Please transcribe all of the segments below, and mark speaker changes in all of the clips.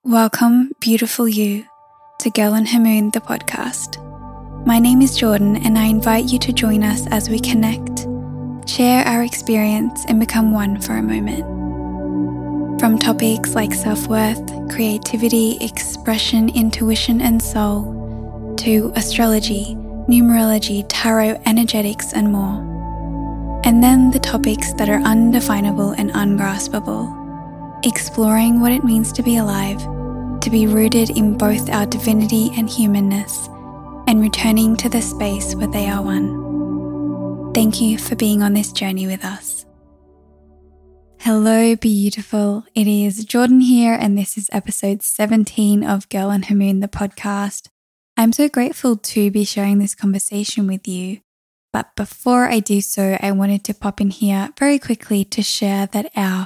Speaker 1: Welcome, beautiful you, to Girl and Her Moon, the podcast. My name is Jordan, and I invite you to join us as we connect, share our experience, and become one for a moment. From topics like self-worth, creativity, expression, intuition, and soul, to astrology, numerology, tarot, energetics, and more. And then the topics that are undefinable and ungraspable, exploring what it means to be alive, to be rooted in both our divinity and humanness, and returning to the space where they are one. Thank you for being on this journey with us. Hello, beautiful. It is Jordan here, and this is episode 17 of Girl and Her Moon, the podcast. I'm so grateful to be sharing this conversation with you. But before I do so, I wanted to pop in here very quickly to share that our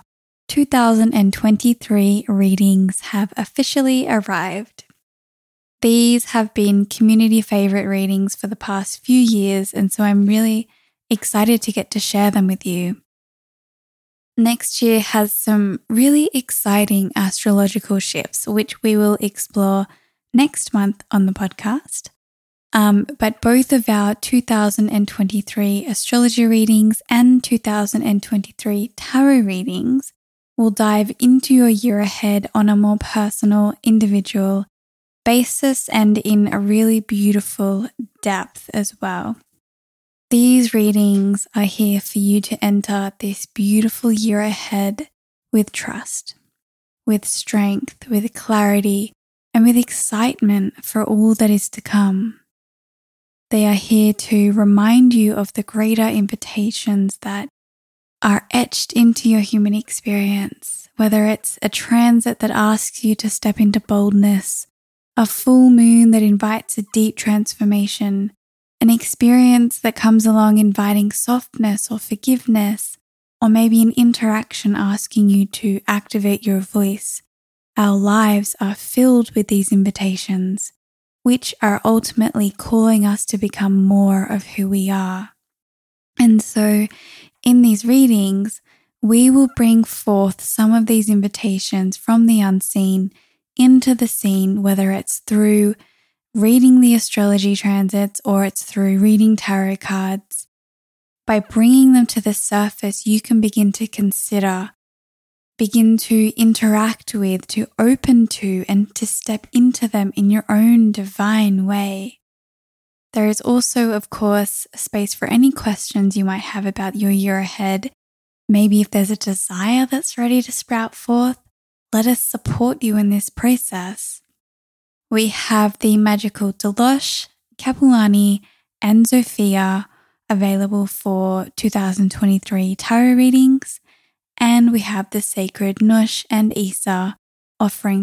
Speaker 1: 2023 readings have officially arrived. These have been community favorite readings for the past few years, and so I'm really excited to get to share them with you. Next year has some really exciting astrological shifts, which we will explore next month on the podcast. But both of our 2023 astrology readings and 2023 tarot readings will dive into your year ahead on a more personal, individual basis and in a really beautiful depth as well. These readings are here for you to enter this beautiful year ahead with trust, with strength, with clarity, and with excitement for all that is to come. They are here to remind you of the greater invitations that are etched into your human experience, whether it's a transit that asks you to step into boldness, a full moon that invites a deep transformation, an experience that comes along inviting softness or forgiveness, or maybe an interaction asking you to activate your voice. Our lives are filled with these invitations, which are ultimately calling us to become more of who we are. And so in these readings, we will bring forth some of these invitations from the unseen into the seen, whether it's through reading the astrology transits or it's through reading tarot cards. By bringing them to the surface, you can begin to consider, begin to interact with, to open to, and to step into them in your own divine way. There is also, of course, space for any questions you might have about your year ahead. Maybe if there's a desire that's ready to sprout forth, let us support you in this process. We have the magical Deloche, Capulani, and Zofia available for 2023 tarot readings. And we have the sacred Nush and Isa offering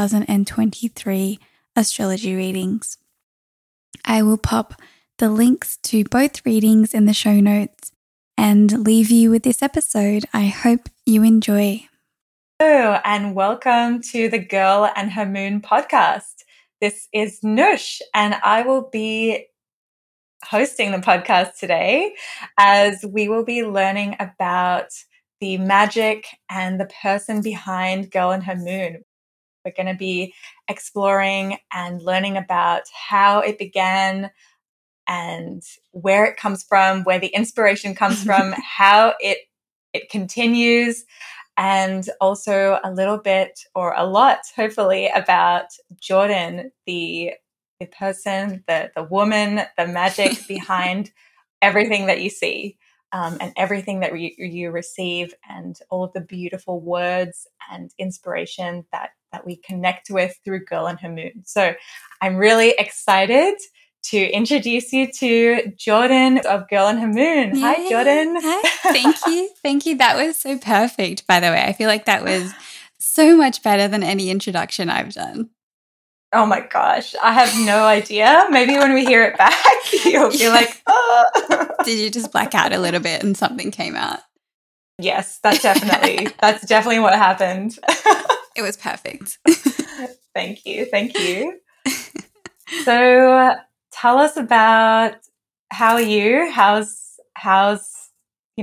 Speaker 1: 2023 astrology readings. I will pop the links to both readings in the show notes and leave you with this episode. I hope you enjoy.
Speaker 2: Hello, and welcome to the Girl and Her Moon podcast. This is Nush, and I will be hosting the podcast today as we will be learning about the magic and the person behind Girl and Her Moon. We're going to be exploring and learning about how it began and where it comes from, where the inspiration comes from, how it continues, and also a little bit or a lot, hopefully, about Jordan, the person, the woman, the magic behind everything that you see. And everything that you receive, and all of the beautiful words and inspiration that we connect with through Girl and Her Moon. So I'm really excited to introduce you to Jordan of Girl and Her Moon.
Speaker 1: Yay.
Speaker 2: Hi, Jordan.
Speaker 1: Hi. Thank you. Thank you. That was so perfect, by the way. I feel like that was so much better than any introduction I've done.
Speaker 2: Oh my gosh, I have no idea. Maybe when we hear it back, you'll be like, oh.
Speaker 1: Did you just black out a little bit and something came out?
Speaker 2: Yes, that's definitely what happened.
Speaker 1: It was perfect.
Speaker 2: Thank you. So tell us about how are you? How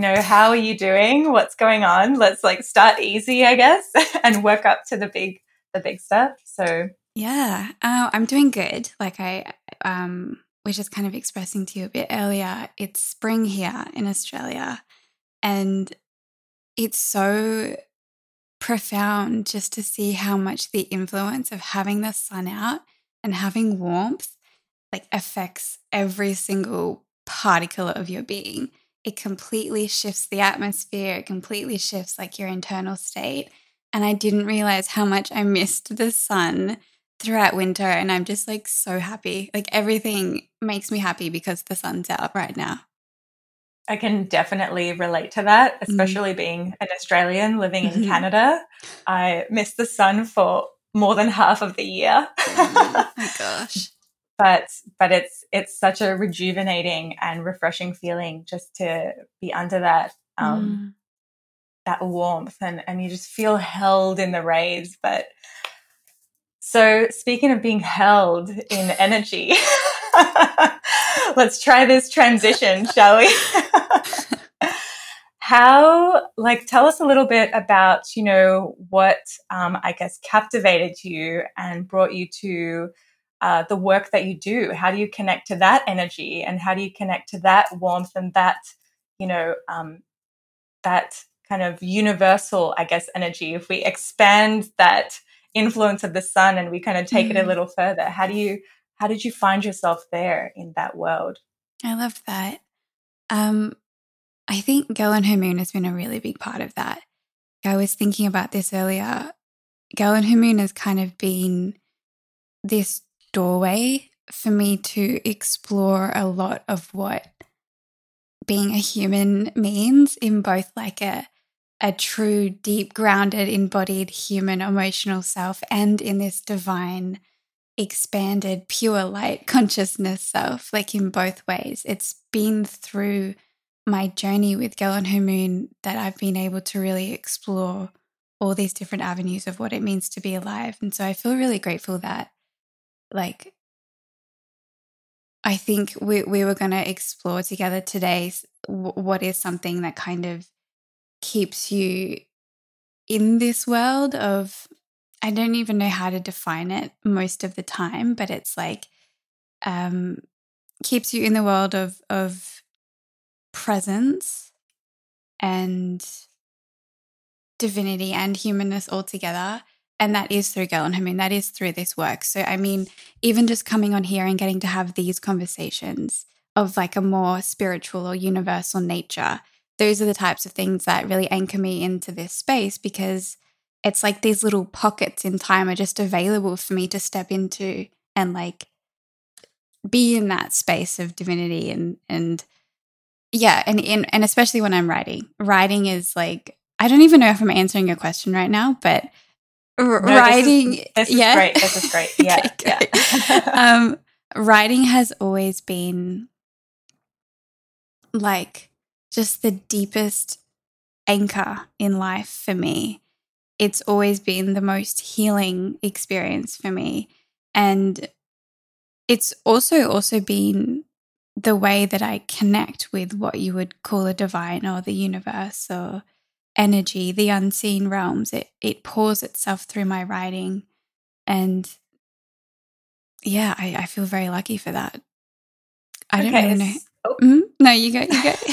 Speaker 2: are you doing? What's going on? Let's start easy, I guess, and work up to the the big step. So
Speaker 1: yeah, I'm doing good. Like I was just kind of expressing to you a bit earlier, it's spring here in Australia, and it's so profound just to see how much the influence of having the sun out and having warmth like affects every single particle of your being. It completely shifts the atmosphere. It completely shifts like your internal state. And I didn't realize how much I missed the sun throughout winter. And I'm just like so happy. Like everything makes me happy because the sun's out right now.
Speaker 2: I can definitely relate to that, especially being an Australian living in Canada. I miss the sun for more than half of the year.
Speaker 1: Oh my gosh.
Speaker 2: But it's such a rejuvenating and refreshing feeling just to be under that that warmth, and you just feel held in the rays. But so speaking of being held in energy, let's try this transition, shall we? Tell us a little bit about, what I guess captivated you and brought you to the work that you do. How do you connect to that energy, and how do you connect to that warmth and that, that kind of universal, I guess, energy? If we expand that influence of the sun and we kind of take it a little further, how did you find yourself there in that world?
Speaker 1: I love that. I think Girl and Her Moon has been a really big part of that. I was thinking about this earlier. Girl and Her Moon has kind of been this doorway for me to explore a lot of what being a human means in both like a true, deep, grounded, embodied human emotional self and in this divine, expanded, pure light consciousness self, like in both ways. It's been through my journey with Girl and Her Moon that I've been able to really explore all these different avenues of what it means to be alive. And so I feel really grateful that, like, I think we were going to explore together today what is something that kind of keeps you in this world of, I don't even know how to define it most of the time, but it's like keeps you in the world of presence and divinity and humanness all together. And that is through Girl and Her Moon. That is through this work. So, I mean, even just coming on here and getting to have these conversations of like a more spiritual or universal nature, those are the types of things that really anchor me into this space, because it's like these little pockets in time are just available for me to step into and like be in that space of divinity and yeah, and especially when I'm writing. Writing is like, I don't even know if I'm answering your question right now, but writing,
Speaker 2: this is great. This is great. Yeah,
Speaker 1: okay, yeah. Writing has always been like just the deepest anchor in life for me. It's always been the most healing experience for me, and it's also been the way that I connect with what you would call a divine or the universe or energy, the unseen realms. It pours itself through my writing, and yeah, I feel very lucky for that. I don't really know. Oh. No, you go.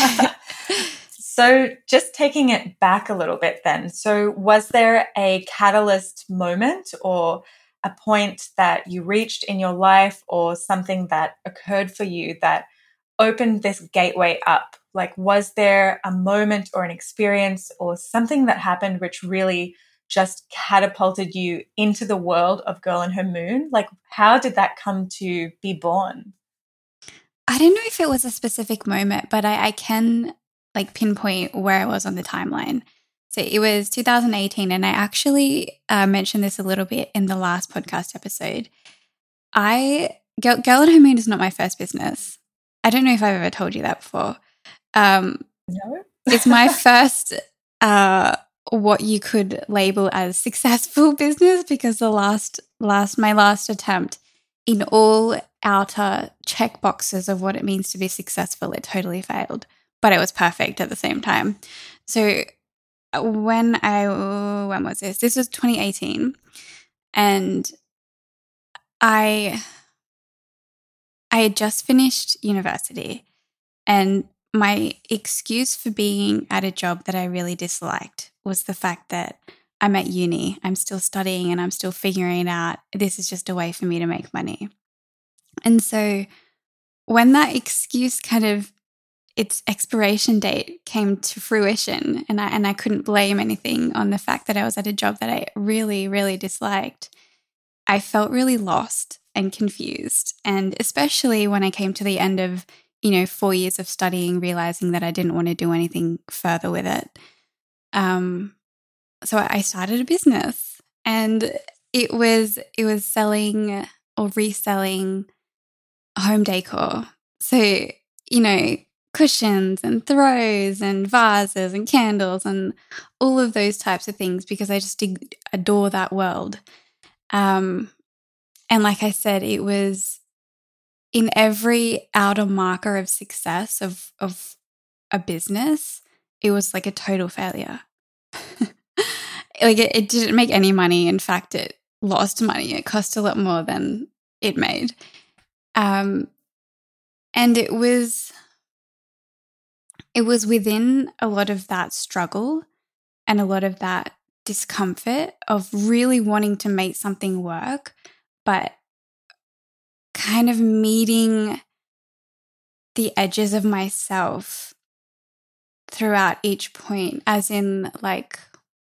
Speaker 2: So just taking it back a little bit then. So was there a catalyst moment or a point that you reached in your life or something that occurred for you that opened this gateway up? Like, was there a moment or an experience or something that happened which really just catapulted you into the world of Girl and Her Moon? Like, how did that come to be born?
Speaker 1: I don't know if it was a specific moment, but I can like pinpoint where I was on the timeline. So it was 2018, and I actually mentioned this a little bit in the last podcast episode. Girl and Her Moon is not my first business. I don't know if I've ever told you that before.
Speaker 2: No.
Speaker 1: It's my first what you could label as successful business, because my last attempt in all outer check boxes of what it means to be successful, it totally failed, but it was perfect at the same time. So when was this? This was 2018. And I had just finished university, and my excuse for being at a job that I really disliked was the fact that I'm at uni, I'm still studying, and I'm still figuring out this is just a way for me to make money. And so when that excuse kind of its expiration date came to fruition, and I couldn't blame anything on the fact that I was at a job that I really, really disliked, I felt really lost and confused. And especially when I came to the end of, 4 years of studying, realizing that I didn't want to do anything further with it. So I started a business, and it was selling or reselling home decor. So, cushions and throws and vases and candles and all of those types of things, because I just adore that world. And like I said, it was in every outer marker of success of a business, it was like a total failure. Like it didn't make any money. In fact, it lost money. It cost a lot more than it made. And it was within a lot of that struggle and a lot of that discomfort of really wanting to make something work, but kind of meeting the edges of myself throughout each point, as in like,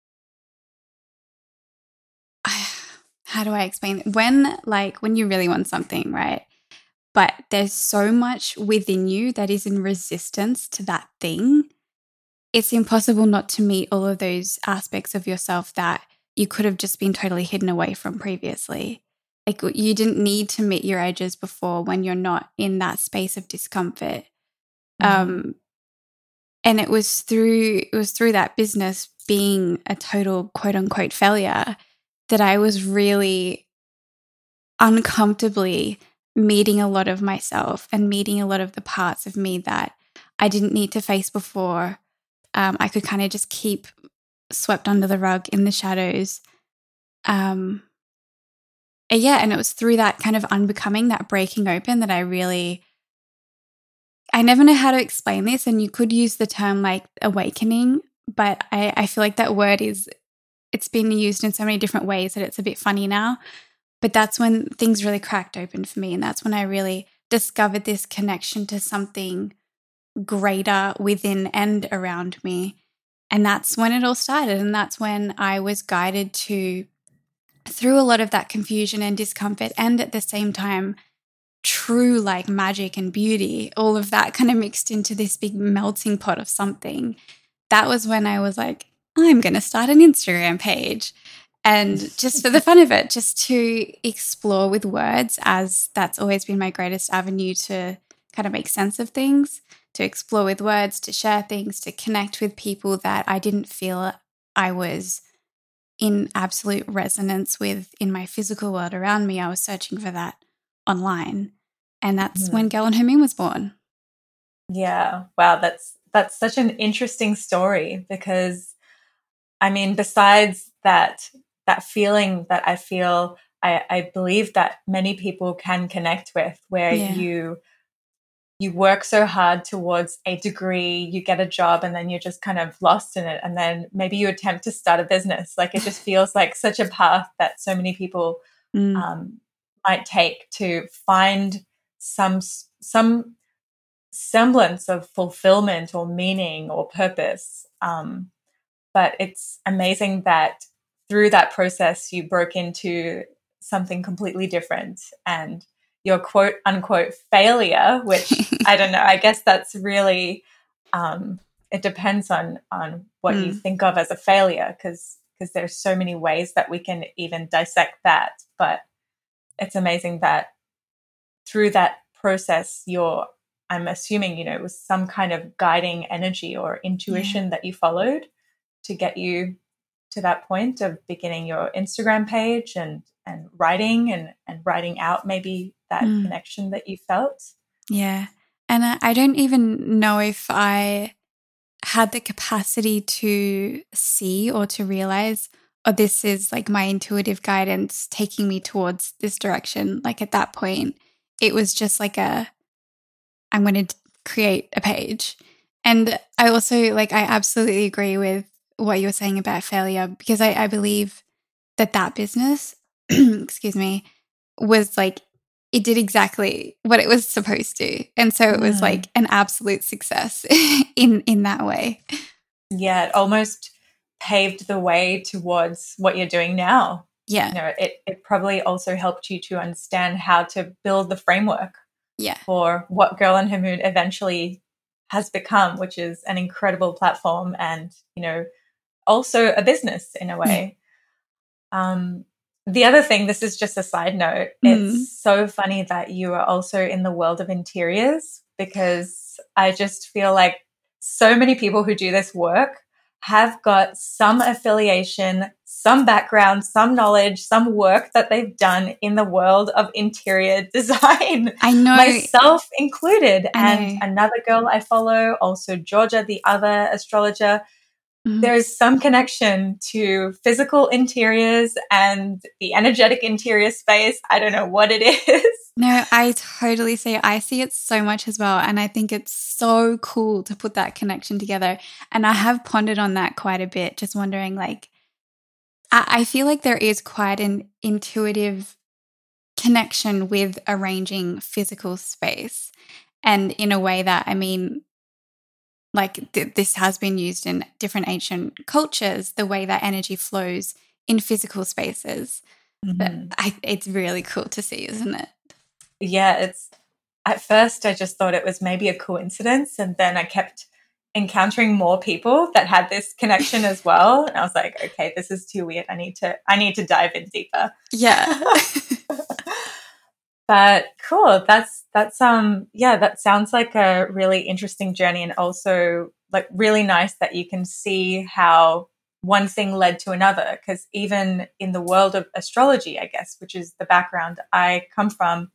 Speaker 1: how do I explain it? When you really want something, right? But there's so much within you that is in resistance to that thing, it's impossible not to meet all of those aspects of yourself that you could have just been totally hidden away from previously. Like you didn't need to meet your edges before when you're not in that space of discomfort. And it was through that business being a total quote unquote failure that I was really uncomfortably meeting a lot of myself and meeting a lot of the parts of me that I didn't need to face before. I could kind of just keep swept under the rug in the shadows. And it was through that kind of unbecoming, that breaking open, that I never know how to explain this, and you could use the term like awakening, but I feel like that word it's been used in so many different ways that it's a bit funny now. But that's when things really cracked open for me, and that's when I really discovered this connection to something greater within and around me. And that's when it all started, and that's when I was guided to, through a lot of that confusion and discomfort, and at the same time true like magic and beauty, all of that kind of mixed into this big melting pot of something. That was when I was like, I'm going to start an Instagram page. And just for the fun of it, just to explore with words, as that's always been my greatest avenue to kind of make sense of things, to explore with words, to share things, to connect with people that I didn't feel I was in absolute resonance with in my physical world around me. I was searching for that online. And that's when Girl and Her Moon was born.
Speaker 2: Yeah. Wow. That's such an interesting story, because I mean, besides that feeling that I feel, I believe that many people can connect with, where you work so hard towards a degree, you get a job, and then you're just kind of lost in it. And then maybe you attempt to start a business. Like it just feels like such a path that so many people might take to find some semblance of fulfillment or meaning or purpose. But it's amazing that through that process, you broke into something completely different, and your quote unquote failure, which I don't know, I guess that's really, it depends on what you think of as a failure, because there's so many ways that we can even dissect that. But it's amazing that through that process, I'm assuming, it was some kind of guiding energy or intuition that you followed to get you to that point of beginning your Instagram page and writing and writing out maybe that connection that you felt.
Speaker 1: Yeah. And I don't even know if I had the capacity to see or to realize or this is like my intuitive guidance taking me towards this direction. Like at that point, it was just like I'm going to create a page. And I also I absolutely agree with what you were saying about failure, because I believe that business, excuse me, was like, it did exactly what it was supposed to. And so it was like an absolute success in that way.
Speaker 2: Yeah, it almost paved the way towards what you're doing now.
Speaker 1: Yeah.
Speaker 2: You know, it probably also helped you to understand how to build the framework for what Girl and Her Moon eventually has become, which is an incredible platform and, you know, also a business in a way. The other thing, this is just a side note, it's so funny that you are also in the world of interiors, because I just feel like so many people who do this work have got some affiliation, some background, some knowledge, some work that they've done in the world of interior design.
Speaker 1: I know.
Speaker 2: Myself included. And another girl I follow, also Georgia, the other astrologer, there is some connection to physical interiors and the energetic interior space. I don't know what it is.
Speaker 1: No, I totally see it. I see it so much as well. And I think it's so cool to put that connection together. And I have pondered on that quite a bit, just wondering, like, I feel like there is quite an intuitive connection with arranging physical space. And in a way that, I mean, like this has been used in different ancient cultures, the way that energy flows in physical spaces. But it's really cool to see, isn't it?
Speaker 2: Yeah, it's at first I just thought it was maybe a coincidence, and then I kept encountering more people that had this connection as well, and I was like, okay, this is too weird. I need to dive in deeper.
Speaker 1: Yeah.
Speaker 2: But cool. That's that sounds like a really interesting journey, and also like really nice that you can see how one thing led to another, because even in the world of astrology, I guess, which is the background I come from,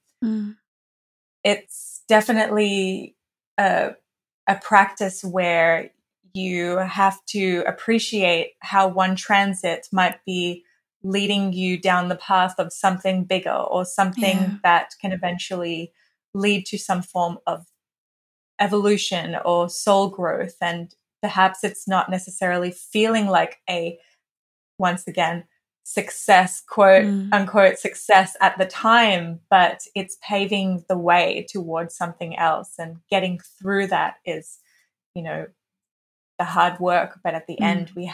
Speaker 2: it's definitely a practice where you have to appreciate how one transit might be leading you down the path of something bigger, or something that can eventually lead to some form of evolution or soul growth. And perhaps it's not necessarily feeling like a, once again, success, quote unquote success at the time, but it's paving the way towards something else, and getting through that is, you know, the hard work, but at the end we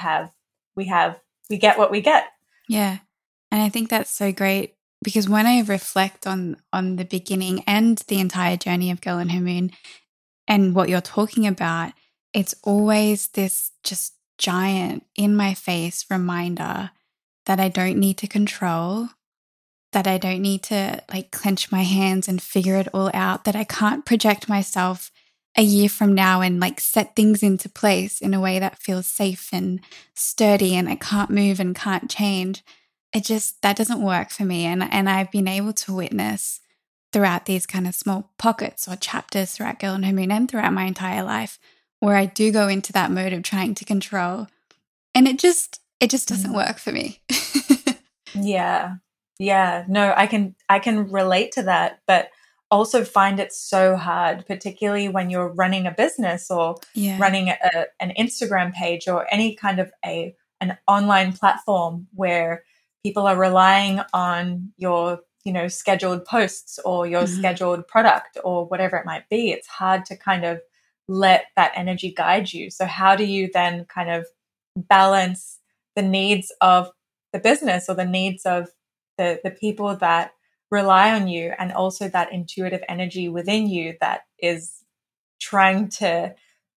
Speaker 2: get what we get.
Speaker 1: Yeah. And I think that's so great, because when I reflect on the beginning and the entire journey of Girl and Her Moon and what you're talking about, it's always this just giant in my face reminder that I don't need to control, that I don't need to like clench my hands and figure it all out, that I can't project myself a year from now and like set things into place in a way that feels safe and sturdy and I can't move and can't change. That doesn't work for me. And I've been able to witness throughout these kind of small pockets or chapters throughout Girl and Her Moon and throughout my entire life, where I do go into that mode of trying to control. And it just doesn't work for me.
Speaker 2: Yeah. No, I can relate to that, but also find it so hard, particularly when you're running a business or running an Instagram page or any kind of an online platform where people are relying on your, you know, scheduled posts or your scheduled product or whatever it might be. It's hard to kind of let that energy guide you. So how do you then kind of balance the needs of the business or the needs of the people that rely on you, and also that intuitive energy within you that is trying to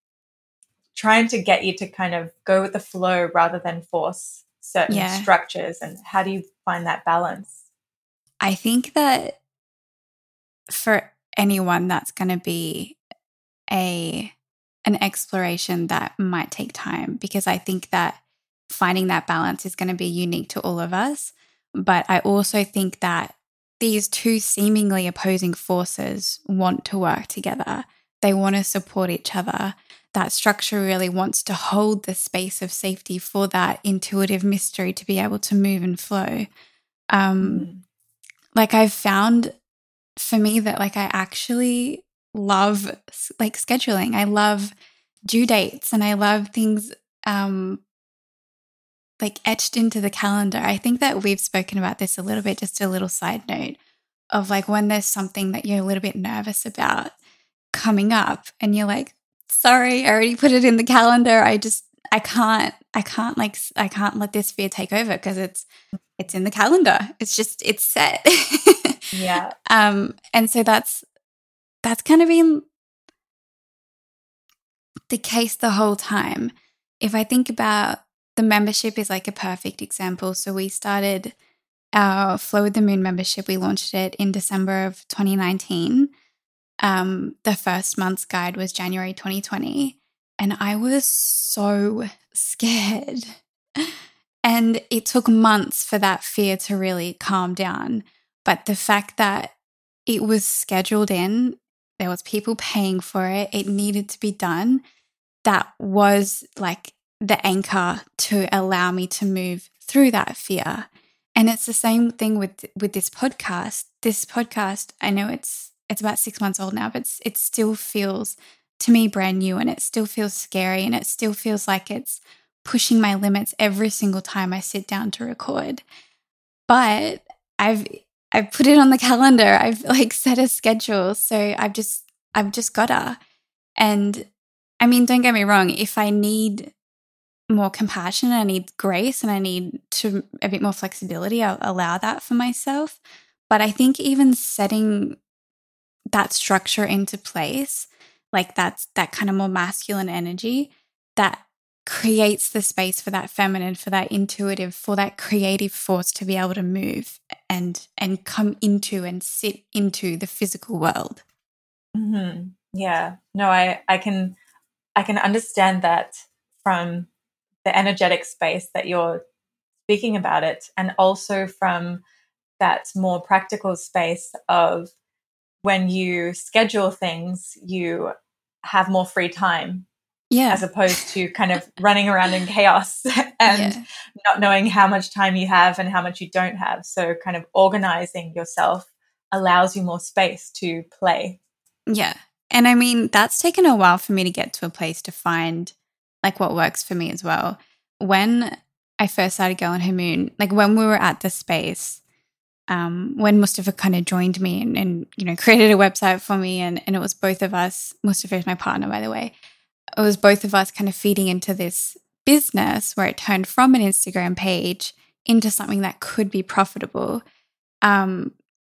Speaker 2: get you to kind of go with the flow rather than force certain structures? And how do you find that balance?
Speaker 1: I think that for anyone, that's going to be an exploration that might take time, because I think that finding that balance is going to be unique to all of us. But I also think that these two seemingly opposing forces want to work together. They want to support each other. that structure really wants to hold the space of safety for that intuitive mystery to be able to move and flow. Like I've found for me that like I actually love like scheduling. I love due dates and I love things like etched into the calendar. I think that we've spoken about this a little bit, just a little side note of like when there's something that you're a little bit nervous about coming up and you're like, sorry, I already put it in the calendar. I can't let this fear take over because it's in the calendar. It's set.
Speaker 2: Yeah.
Speaker 1: And so that's kind of been the case the whole time. If I think about the membership is like a perfect example. So we started our Flow with the Moon membership. We launched it in December of 2019. The first month's guide was January 2020. And I was so scared. And it took months for that fear to really calm down. But the fact that it was scheduled in, there was people paying for it, it needed to be done, that was like the anchor to allow me to move through that fear. And it's the same thing with this podcast. This podcast, I know it's about 6 months old now, but it still feels to me brand new, and it still feels scary, and it still feels like it's pushing my limits every single time I sit down to record. But I've put it on the calendar. I've like set a schedule. So I've just gotta. And I mean, don't get me wrong, if I need more compassion, I need grace, and I need a bit more flexibility, I'll allow that for myself. But I think even setting that structure into place, like that kind of more masculine energy, that creates the space for that feminine, for that intuitive, for that creative force to be able to move and come into and sit into the physical world.
Speaker 2: Mm-hmm. Yeah. No, I can understand that from the energetic space that you're speaking about it, and also from that more practical space of when you schedule things, you have more free time.
Speaker 1: Yeah.
Speaker 2: As opposed to kind of running around in chaos and not knowing how much time you have and how much you don't have. So kind of organizing yourself allows you more space to play.
Speaker 1: Yeah. And I mean, that's taken a while for me to get to a place to find like what works for me as well. When I first started Girl and Her Moon, like when we were at the space, when Mustafa kind of joined me and you know, created a website for me, and it was both of us. Mustafa is my partner, by the way. It was both of us kind of feeding into this business where it turned from an Instagram page into something that could be profitable. And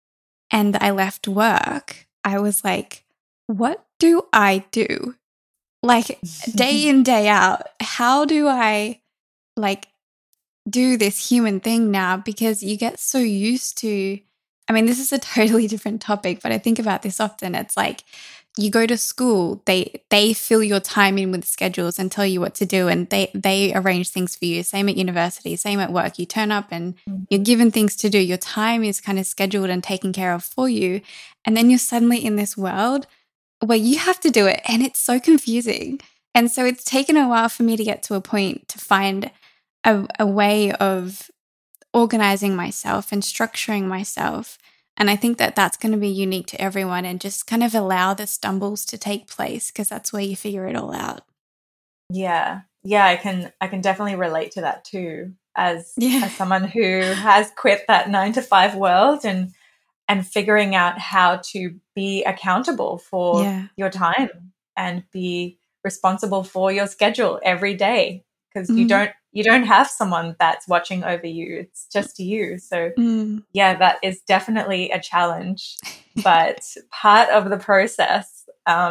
Speaker 1: I left work. I was like, what do I do? Like day in, day out, how do I like do this human thing now? Because you get so used to, I mean, this is a totally different topic, but I think about this often. It's like you go to school, they fill your time in with schedules and tell you what to do, and they arrange things for you. Same at university, same at work. You turn up and you're given things to do. Your time is kind of scheduled and taken care of for you. And then you're suddenly in this world where you have to do it, and it's so confusing. And so it's taken a while for me to get to a point to find a way of organizing myself and structuring myself. And I think that that's going to be unique to everyone, and just kind of allow the stumbles to take place, because that's where you figure it all out.
Speaker 2: Yeah. Yeah, I can definitely relate to that too, as someone who has quit that 9-to-5 world and figuring out how to be accountable for your time and be responsible for your schedule every day, because you don't have someone that's watching over you. It's just you. So yeah, that is definitely a challenge, but part of the process.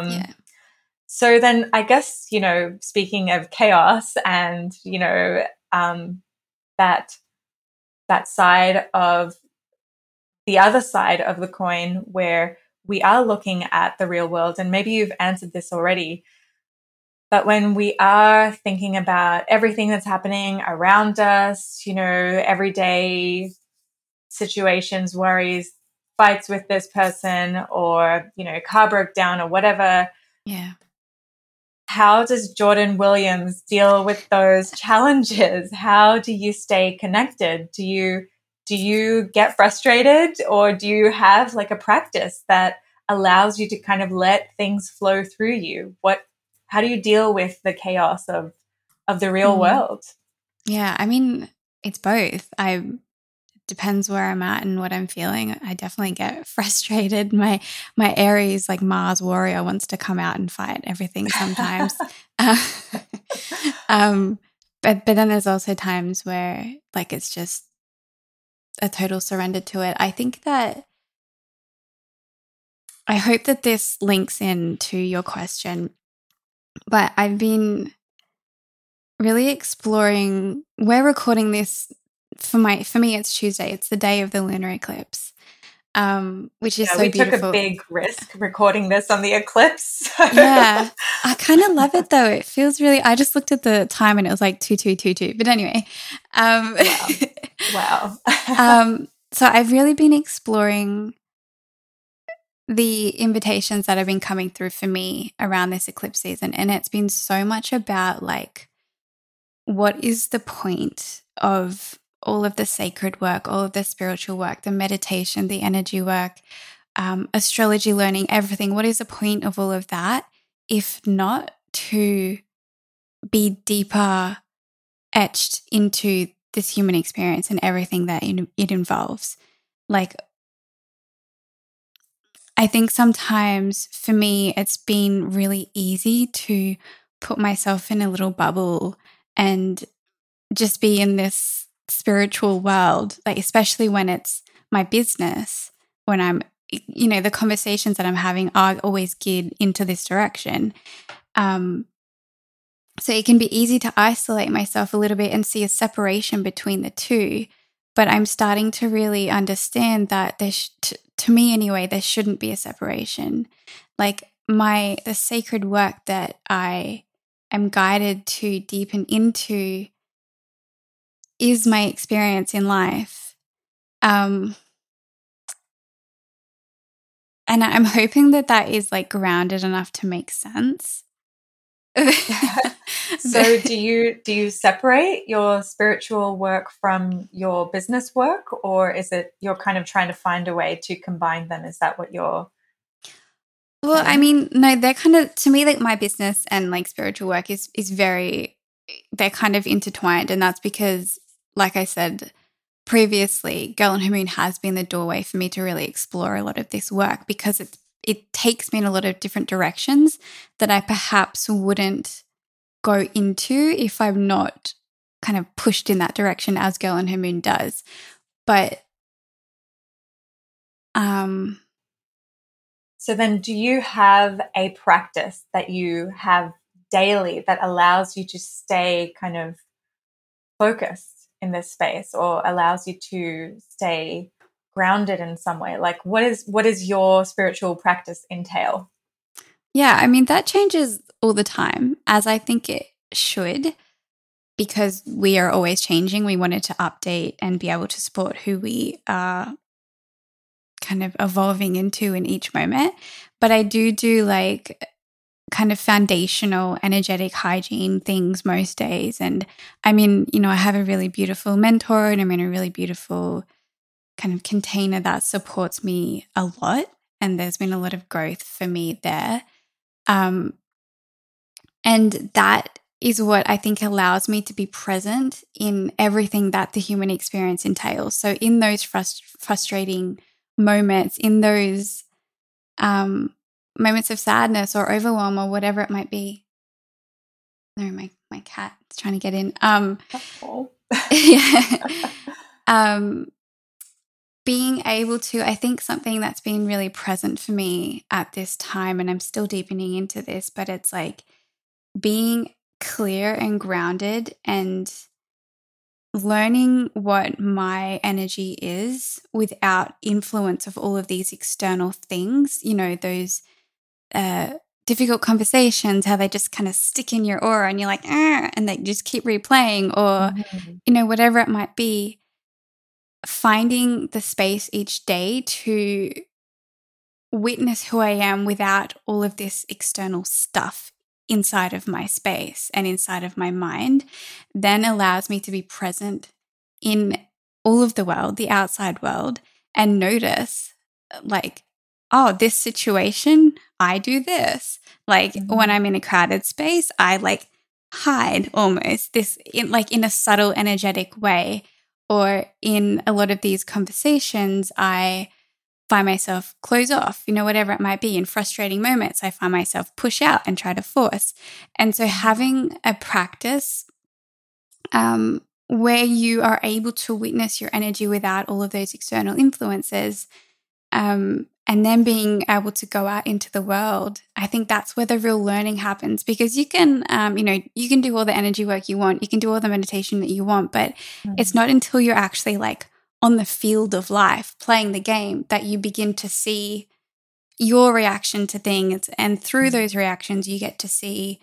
Speaker 2: So then I guess, you know, speaking of chaos and, you know, that side of the other side of the coin where we are looking at the real world, and maybe you've answered this already, but when we are thinking about everything that's happening around us, you know, everyday situations, worries, fights with this person, or, you know, car broke down or whatever.
Speaker 1: Yeah.
Speaker 2: how does Jordan Williams deal with those challenges? How do you stay connected? Do you get frustrated, or do you have like a practice that allows you to kind of let things flow through you? How do you deal with the chaos of the real world?
Speaker 1: Yeah, I mean, it's both. Depends where I'm at and what I'm feeling. I definitely get frustrated. My Aries, like Mars warrior, wants to come out and fight everything sometimes. But then there's also times where like it's just a total surrender to it. I hope that this links into your question, but I've been really exploring. We're recording this for me. It's Tuesday. It's the day of the lunar eclipse, which is so beautiful.
Speaker 2: We took a big risk recording this on the eclipse.
Speaker 1: Yeah, I kind of love it though. It feels really. I just looked at the time and it was like 2222. But anyway,
Speaker 2: Wow.
Speaker 1: So I've really been exploring the invitations that have been coming through for me around this eclipse season, and it's been so much about like, what is the point of all of the sacred work, all of the spiritual work, the meditation, the energy work, astrology learning, everything? What is the point of all of that if not to be deeper etched into this human experience and everything that it involves? Like, I think sometimes for me, it's been really easy to put myself in a little bubble and just be in this spiritual world, like especially when it's my business, when I'm, the conversations that I'm having are always geared into this direction. So it can be easy to isolate myself a little bit and see a separation between the two. But I'm starting to really understand that to me anyway, there shouldn't be a separation. Like the sacred work that I am guided to deepen into is my experience in life. And I'm hoping that is like grounded enough to make sense.
Speaker 2: So do you separate your spiritual work from your business work, or is it you're kind of trying to find a way to combine them? Is that what you're
Speaker 1: Well, I mean, no, they're kind of, to me, like my business and like spiritual work is very, they're kind of intertwined. And that's because, like I said previously, Girl and Her Moon has been the doorway for me to really explore a lot of this work, because it takes me in a lot of different directions that I perhaps wouldn't go into if I'm not kind of pushed in that direction as Girl and Her Moon does. But
Speaker 2: so then do you have a practice that you have daily that allows you to stay kind of focused in this space, or allows you to stay grounded in some way? Like what is your spiritual practice entail?
Speaker 1: Yeah, I mean, that changes all the time, as I think it should, because we are always changing. We wanted to update and be able to support who we are kind of evolving into in each moment. But I do like kind of foundational energetic hygiene things most days. And I mean, I have a really beautiful mentor, and I'm in a really beautiful kind of container that supports me a lot. And there's been a lot of growth for me there. And that is what I think allows me to be present in everything that the human experience entails. So in those frustrating moments, in those moments of sadness or overwhelm or whatever it might be. No, my cat is trying to get in. Yeah. Being able to, I think something that's been really present for me at this time, and I'm still deepening into this, but it's like being clear and grounded and learning what my energy is without influence of all of these external things, those difficult conversations, how they just kind of stick in your aura and you're like, and they just keep replaying, or, whatever it might be. Finding the space each day to witness who I am without all of this external stuff inside of my space and inside of my mind then allows me to be present in all of the world, the outside world, and notice like, oh, this situation, I do this. Like when I'm in a crowded space, I like hide almost this in a subtle energetic way. Or in a lot of these conversations, I find myself close off, whatever it might be. In frustrating moments, I find myself push out and try to force. And so having a practice where you are able to witness your energy without all of those external influences, and then being able to go out into the world, I think that's where the real learning happens. Because you can, you can do all the energy work you want, you can do all the meditation that you want, but it's not until you're actually like on the field of life playing the game that you begin to see your reaction to things. And through those reactions, you get to see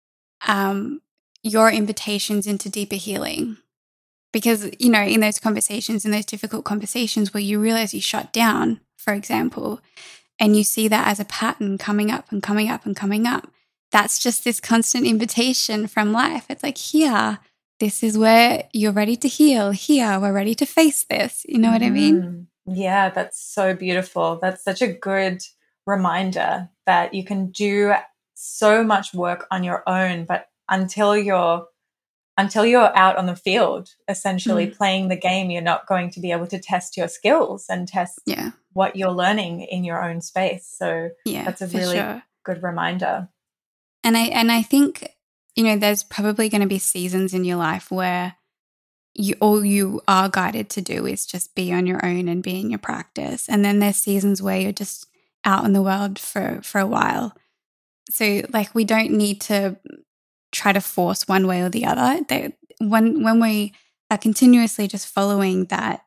Speaker 1: your invitations into deeper healing. Because, in those conversations, in those difficult conversations where you realize you shut down, for example, and you see that as a pattern coming up and coming up and coming up, that's just this constant invitation from life. It's like, here, this is where you're ready to heal. Here, we're ready to face this. You know what I mean?
Speaker 2: Yeah, that's so beautiful. That's such a good reminder that you can do so much work on your own, but until you're out on the field, essentially playing the game, you're not going to be able to test your skills and test what you're learning in your own space. So that's a really good reminder.
Speaker 1: And I think, there's probably going to be seasons in your life where all you are guided to do is just be on your own and be in your practice. And then there's seasons where you're just out in the world for a while. So like we don't need to try to force one way or the other. When we are continuously just following that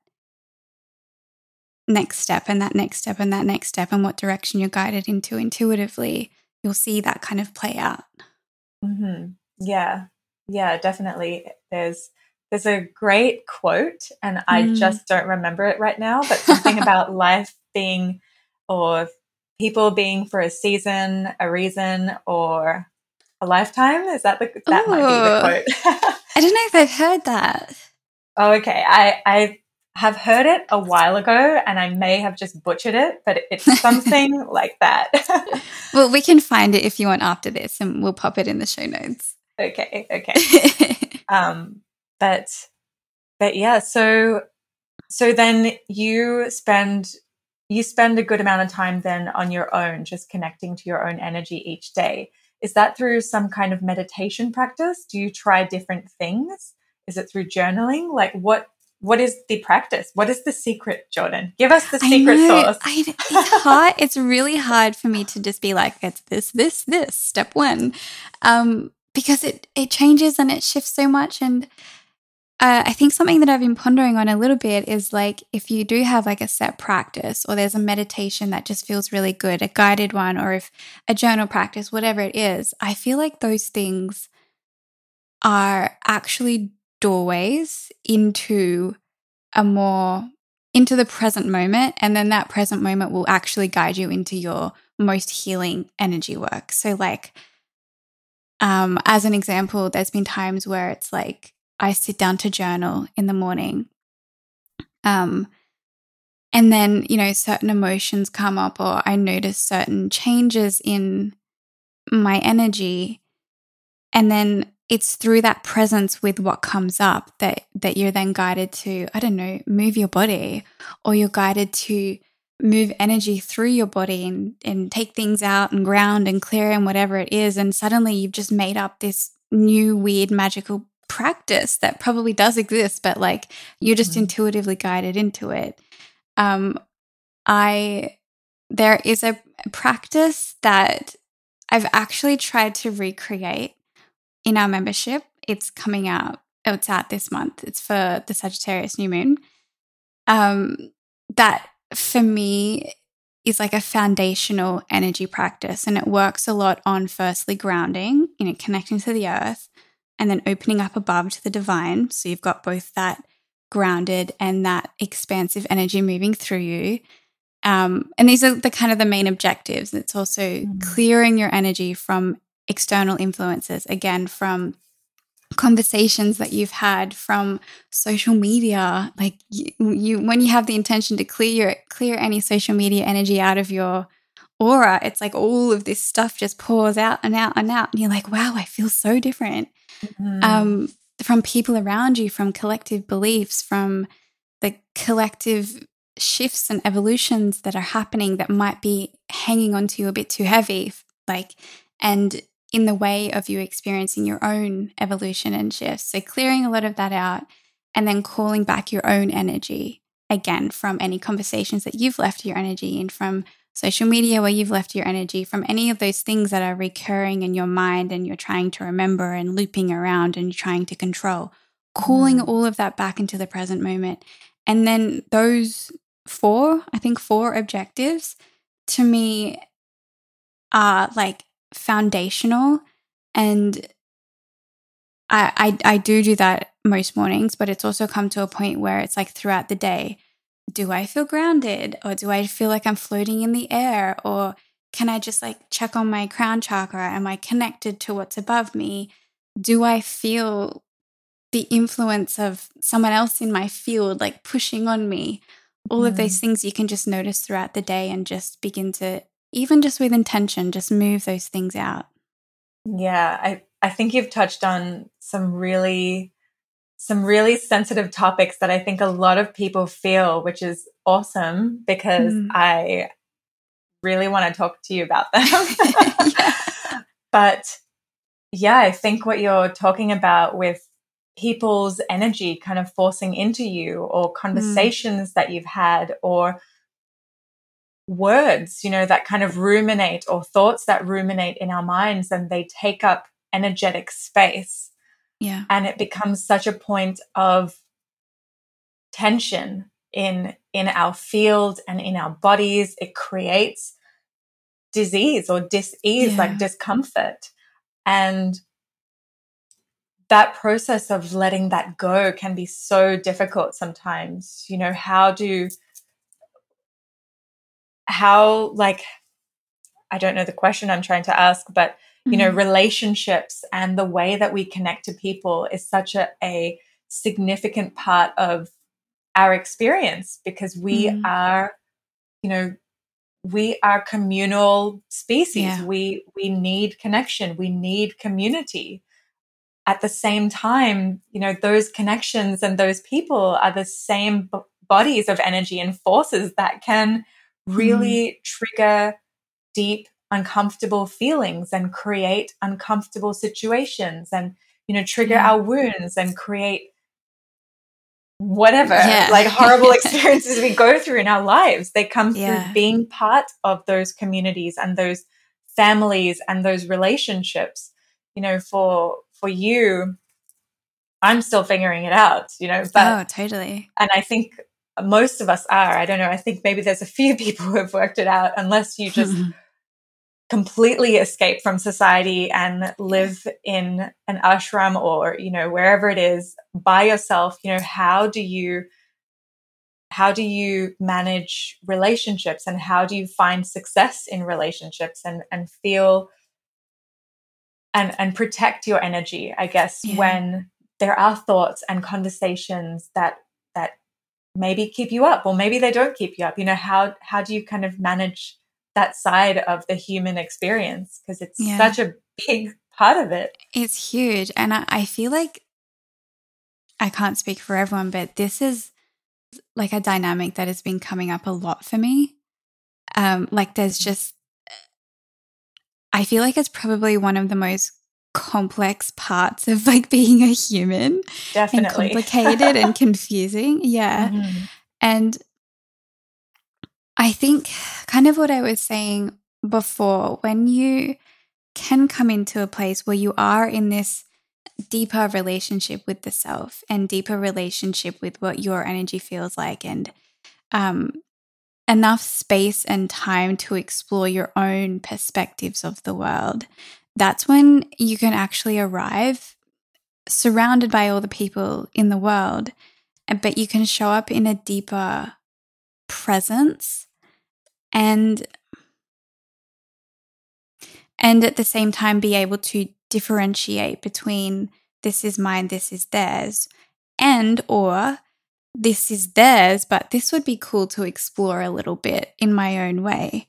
Speaker 1: next step and that next step and that next step and what direction you're guided into intuitively, you'll see that kind of play out.
Speaker 2: Yeah, definitely. There's a great quote, and I just don't remember it right now, but something about life being, or people being for a season, a reason, or a lifetime. Is that that might be the quote?
Speaker 1: I don't know if I've heard that.
Speaker 2: Oh, okay. I have heard it a while ago, and I may have just butchered it, but it's something like that.
Speaker 1: Well, we can find it if you want after this, and we'll pop it in the show notes.
Speaker 2: Okay. But yeah, so then you spend a good amount of time then on your own, just connecting to your own energy each day. Is that through some kind of meditation practice? Do you try different things? Is it through journaling? Like what is the practice? What is the secret, Jordan? Give us the secret sauce.
Speaker 1: It's hard. It's really hard for me to just be like, it's this, step one. Because it changes and it shifts so much. And I think something that I've been pondering on a little bit is like, if you do have like a set practice, or there's a meditation that just feels really good, a guided one, or if a journal practice, whatever it is, I feel like those things are actually doorways into the present moment. And then that present moment will actually guide you into your most healing energy work. So like, as an example, there's been times where it's like, I sit down to journal in the morning. And then, certain emotions come up, or I notice certain changes in my energy. And then it's through that presence with what comes up that you're then guided to, I don't know, move your body, or you're guided to move energy through your body and take things out and ground and clear and whatever it is. And suddenly you've just made up this new weird magical practice that probably does exist, but like you're just intuitively guided into it. There is a practice that I've actually tried to recreate in our membership. It's coming out. It's out this month. It's for the Sagittarius new moon. That for me is like a foundational energy practice, and it works a lot on firstly grounding, connecting to the earth, and then opening up above to the divine. So you've got both that grounded and that expansive energy moving through you. And these are the kind of the main objectives. It's also clearing your energy from external influences, again, from conversations that you've had, from social media. Like you when you have the intention to clear any social media energy out of your aura, it's like all of this stuff just pours out and out and out, and you're like, wow, I feel so different. From people around you, from collective beliefs, from the collective shifts and evolutions that are happening that might be hanging onto you a bit too heavy, like, and in the way of you experiencing your own evolution and shifts. So clearing a lot of that out, and then calling back your own energy, again, from any conversations that you've left your energy in, from social media where you've left your energy, from any of those things that are recurring in your mind and you're trying to remember and looping around and trying to control, calling all of that back into the present moment. And then those four objectives to me are like foundational. And I do that most mornings, but it's also come to a point where it's like throughout the day, do I feel grounded, or do I feel like I'm floating in the air, or can I just like check on my crown chakra? Am I connected to what's above me? Do I feel the influence of someone else in my field like pushing on me? All of those things you can just notice throughout the day and just begin to, even just with intention, just move those things out.
Speaker 2: Yeah, I think you've touched on some really sensitive topics that I think a lot of people feel, which is awesome because I really want to talk to you about them. But yeah, I think what you're talking about with people's energy kind of forcing into you, or conversations that you've had, or words, that kind of ruminate, or thoughts that ruminate in our minds, and they take up energetic space.
Speaker 1: Yeah.
Speaker 2: And it becomes such a point of tension in our field and in our bodies. It creates disease or dis-ease, like discomfort. And that process of letting that go can be so difficult sometimes. I don't know the question I'm trying to ask, but relationships and the way that we connect to people is such a significant part of our experience, because we are communal species. We need connection. We need community. At the same time, those connections and those people are the same bodies of energy and forces that can really trigger deep, uncomfortable feelings and create uncomfortable situations, and, trigger our wounds and create whatever, like horrible experiences we go through in our lives. They come through being part of those communities and those families and those relationships. For you, I'm still figuring it out, but
Speaker 1: totally.
Speaker 2: And I think most of us are. I don't know. I think maybe there's a few people who have worked it out, unless you just completely escape from society and live in an ashram or, wherever it is by yourself. How do you manage relationships, and how do you find success in relationships and feel and protect your energy, I guess, when there are thoughts and conversations that maybe keep you up, or maybe they don't keep you up? How do you kind of manage that side of the human experience? Because it's such a big part of it.
Speaker 1: It's huge. And I feel like, I can't speak for everyone, but this is like a dynamic that has been coming up a lot for me. Like there's just, I feel like it's probably one of the most complex parts of like being a human.
Speaker 2: Definitely.
Speaker 1: And complicated and confusing. Yeah. And I think kind of what I was saying before, when you can come into a place where you are in this deeper relationship with the self and deeper relationship with what your energy feels like, and enough space and time to explore your own perspectives of the world, that's when you can actually arrive surrounded by all the people in the world, but you can show up in a deeper presence. And and at the same time be able to differentiate between this is mine, this is theirs, and or this is theirs, but this would be cool to explore a little bit in my own way.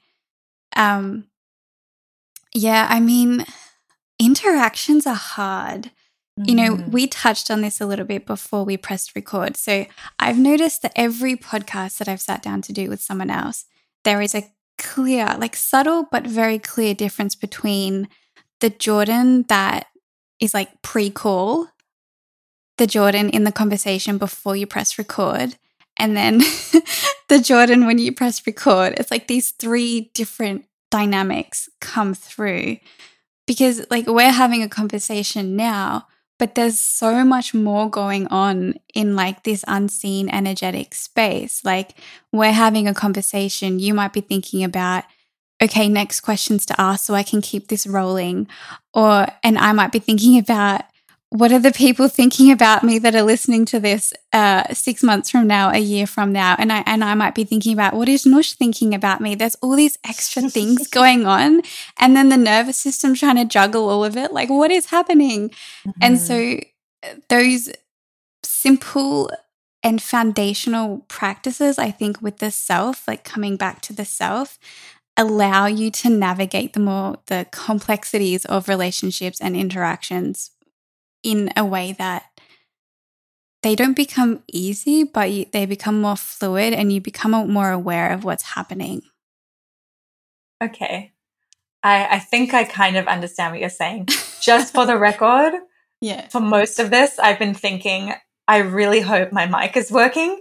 Speaker 1: Yeah, I mean, interactions are hard. You know, we touched on this a little bit before we pressed record. So I've noticed that every podcast that I've sat down to do with someone else, there is a clear, like subtle but very clear difference between the Jordan that is like pre-call, the Jordan in the conversation before you press record, and then the Jordan when you press record. It's like these three different dynamics come through because like we're having a conversation now, but there's so much more going on in like this unseen energetic space. Like we're having a conversation, you might be thinking about, okay, next questions to ask so I can keep this rolling. And I might be thinking about, what are the people thinking about me that are listening to this 6 months from now, a year from now? And I might be thinking about, what is Noosh thinking about me? There's all these extra things going on. And then the nervous system trying to juggle all of it. Like, what is happening? And so those simple and foundational practices, I think, with the self, like coming back to the self, allow you to navigate the complexities of relationships and interactions in a way that they don't become easy, but they become more fluid and you become more aware of what's happening.
Speaker 2: Okay. I think I kind of understand what you're saying. Just for the record,
Speaker 1: yeah.
Speaker 2: For most of this, I've been thinking, I really hope my mic is working.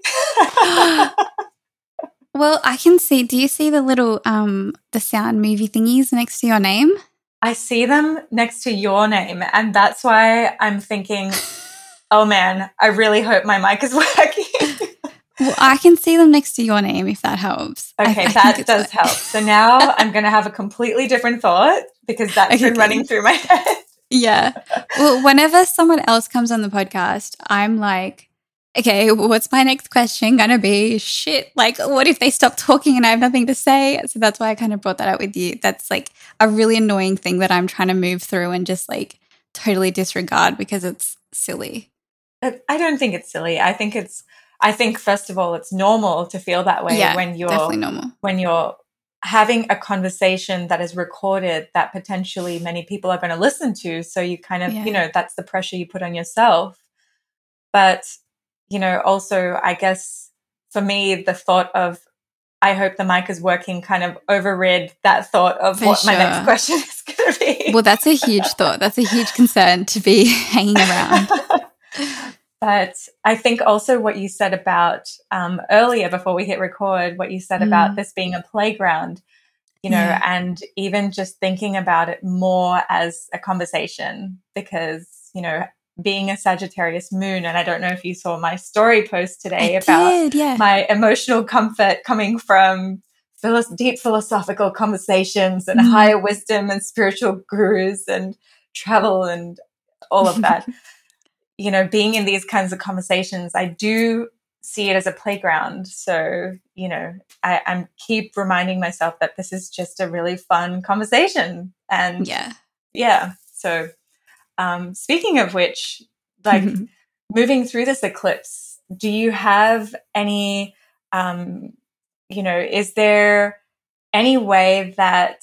Speaker 1: Well, I can see, do you see the little, the sound movie thingies next to your name?
Speaker 2: I see them next to your name, and that's why I'm thinking, oh man, I really hope my mic is working.
Speaker 1: Well, I can see them next to your name if that helps.
Speaker 2: Okay, that does help. So now I'm going to have a completely different thought because that's been running through my head.
Speaker 1: Yeah. Well, whenever someone else comes on the podcast, I'm like, okay, what's my next question going to be? Shit, like what if they stop talking and I have nothing to say? So that's why I kind of brought that up with you. That's like a really annoying thing that I'm trying to move through and just like totally disregard because it's silly.
Speaker 2: I don't think it's silly. I think first of all, it's normal to feel that way when you're
Speaker 1: definitely normal.
Speaker 2: When you're having a conversation that is recorded that potentially many people are going to listen to. So you kind of, you know, that's the pressure you put on yourself. But you know, also, I guess for me, the thought of I hope the mic is working kind of overrid that thought of my next question is going to be.
Speaker 1: Well, that's a huge thought. That's a huge concern to be hanging around.
Speaker 2: But I think also what you said about earlier before we hit record, what you said about this being a playground, you know, and even just thinking about it more as a conversation because, you know, being a Sagittarius moon, and I don't know if you saw my story post today my emotional comfort coming from deep philosophical conversations and higher wisdom and spiritual gurus and travel and all of that. You know, being in these kinds of conversations, I do see it as a playground. So, you know, I'm keep reminding myself that this is just a really fun conversation. And so speaking of which, like moving through this eclipse, do you have any, you know, is there any way that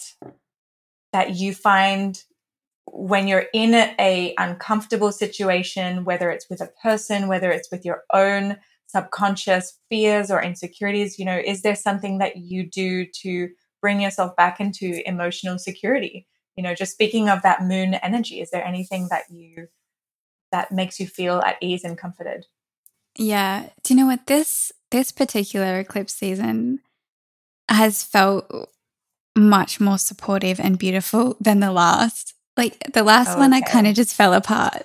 Speaker 2: you find when you're in a uncomfortable situation, whether it's with a person, whether it's with your own subconscious fears or insecurities, you know, is there something that you do to bring yourself back into emotional security? You know, just speaking of that moon energy, is there anything that makes you feel at ease and comforted?
Speaker 1: Yeah. Do you know what? This particular eclipse season has felt much more supportive and beautiful than the last. Like the last one, I kind of just fell apart.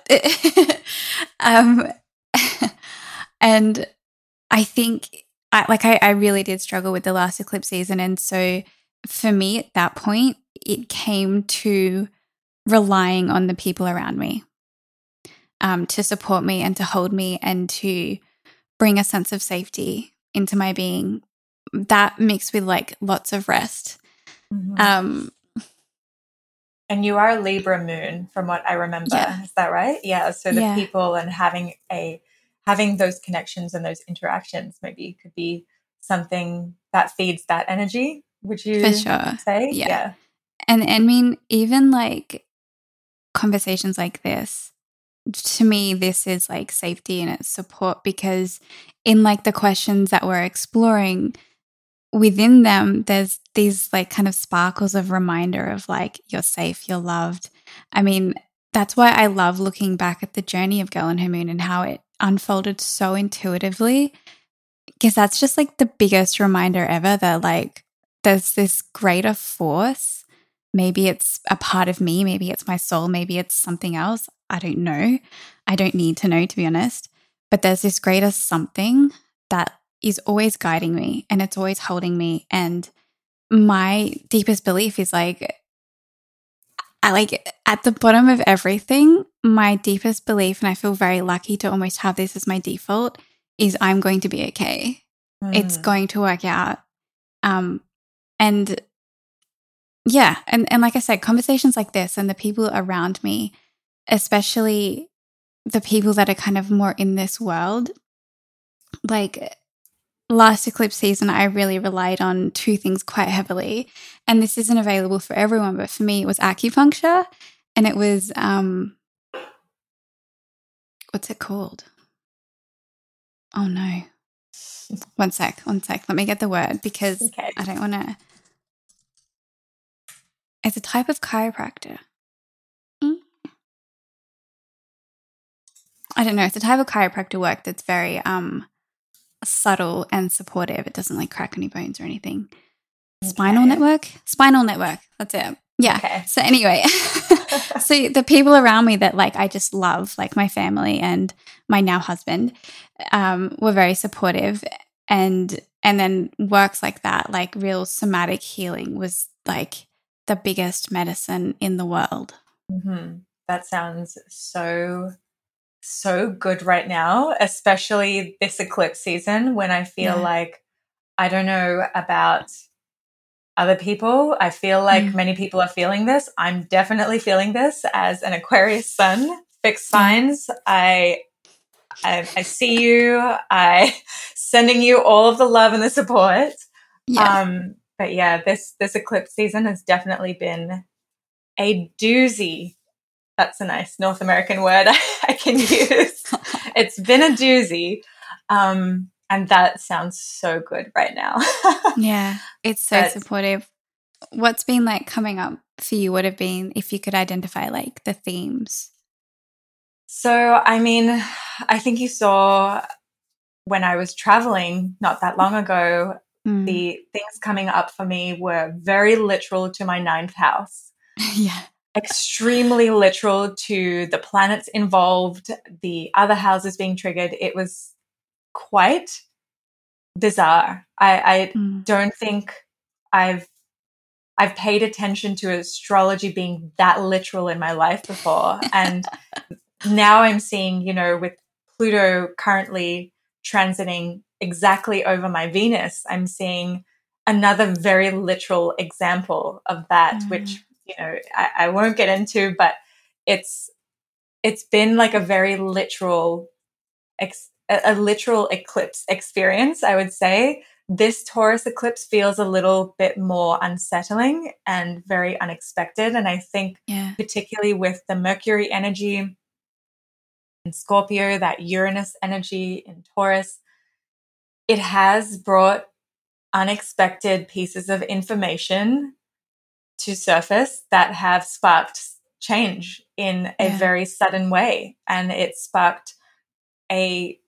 Speaker 1: And I think I really did struggle with the last eclipse season. And so for me at that point, it came to relying on the people around me to support me and to hold me and to bring a sense of safety into my being. That mixed with like lots of rest.
Speaker 2: And you are a Libra moon, from what I remember.
Speaker 1: Yeah.
Speaker 2: Is that right? Yeah. So the people and having those connections and those interactions maybe could be something that feeds that energy. Would
Speaker 1: For
Speaker 2: you
Speaker 1: sure.
Speaker 2: say?
Speaker 1: Yeah. And I mean, even like conversations like this, to me, this is like safety and it's support, because in like the questions that we're exploring, within them, there's these like kind of sparkles of reminder of like, you're safe, you're loved. I mean, that's why I love looking back at the journey of Girl and Her Moon and how it unfolded so intuitively, because that's just like the biggest reminder ever that like there's this greater force. Maybe it's a part of me, maybe it's my soul, maybe it's something else. I don't know. I don't need to know, to be honest. But there's this greater something that is always guiding me and it's always holding me. And my deepest belief is like, I like at the bottom of everything, my deepest belief, and I feel very lucky to almost have this as my default, is I'm going to be okay. It's going to work out. And yeah, and like I said, conversations like this and the people around me, especially the people that are kind of more in this world, like last eclipse season, I really relied on two things quite heavily. And this isn't available for everyone, but for me, it was acupuncture and it was, what's it called? Oh no. One sec. Let me get the word because I don't want to. It's a type of chiropractor. I don't know. It's a type of chiropractor work that's very subtle and supportive. It doesn't like crack any bones or anything. Spinal network. That's it. Yeah. Okay. So anyway, so the people around me that like I just love, like my family and my now husband, were very supportive, and then works like that, like real somatic healing, was like the biggest medicine in the world.
Speaker 2: Mm-hmm. That sounds so good right now, especially this eclipse season when I feel like, I don't know about other people, I feel like many people are feeling this. I'm definitely feeling this as an Aquarius sun, fixed signs. I see you. I sending you all of the love and the support. But yeah, this eclipse season has definitely been a doozy. That's a nice North American word I can use. It's been a doozy. And that sounds so good right now.
Speaker 1: Yeah, it's so supportive. What's been like coming up for you would have been if you could identify like the themes?
Speaker 2: So, I mean, I think you saw when I was traveling not that long ago, the things coming up for me were very literal to my 9th house.
Speaker 1: Yeah.
Speaker 2: Extremely literal to the planets involved, the other houses being triggered. It was quite bizarre. I don't think I've paid attention to astrology being that literal in my life before. And now I'm seeing, you know, with Pluto currently transiting exactly over my Venus, I'm seeing another very literal example of that, which, you know, I won't get into, but it's been like a very literal, a literal eclipse experience, I would say. This Taurus eclipse feels a little bit more unsettling and very unexpected. And I think particularly with the Mercury energy in Scorpio, that Uranus energy in Taurus, it has brought unexpected pieces of information to surface that have sparked change in a very sudden way. And it sparked a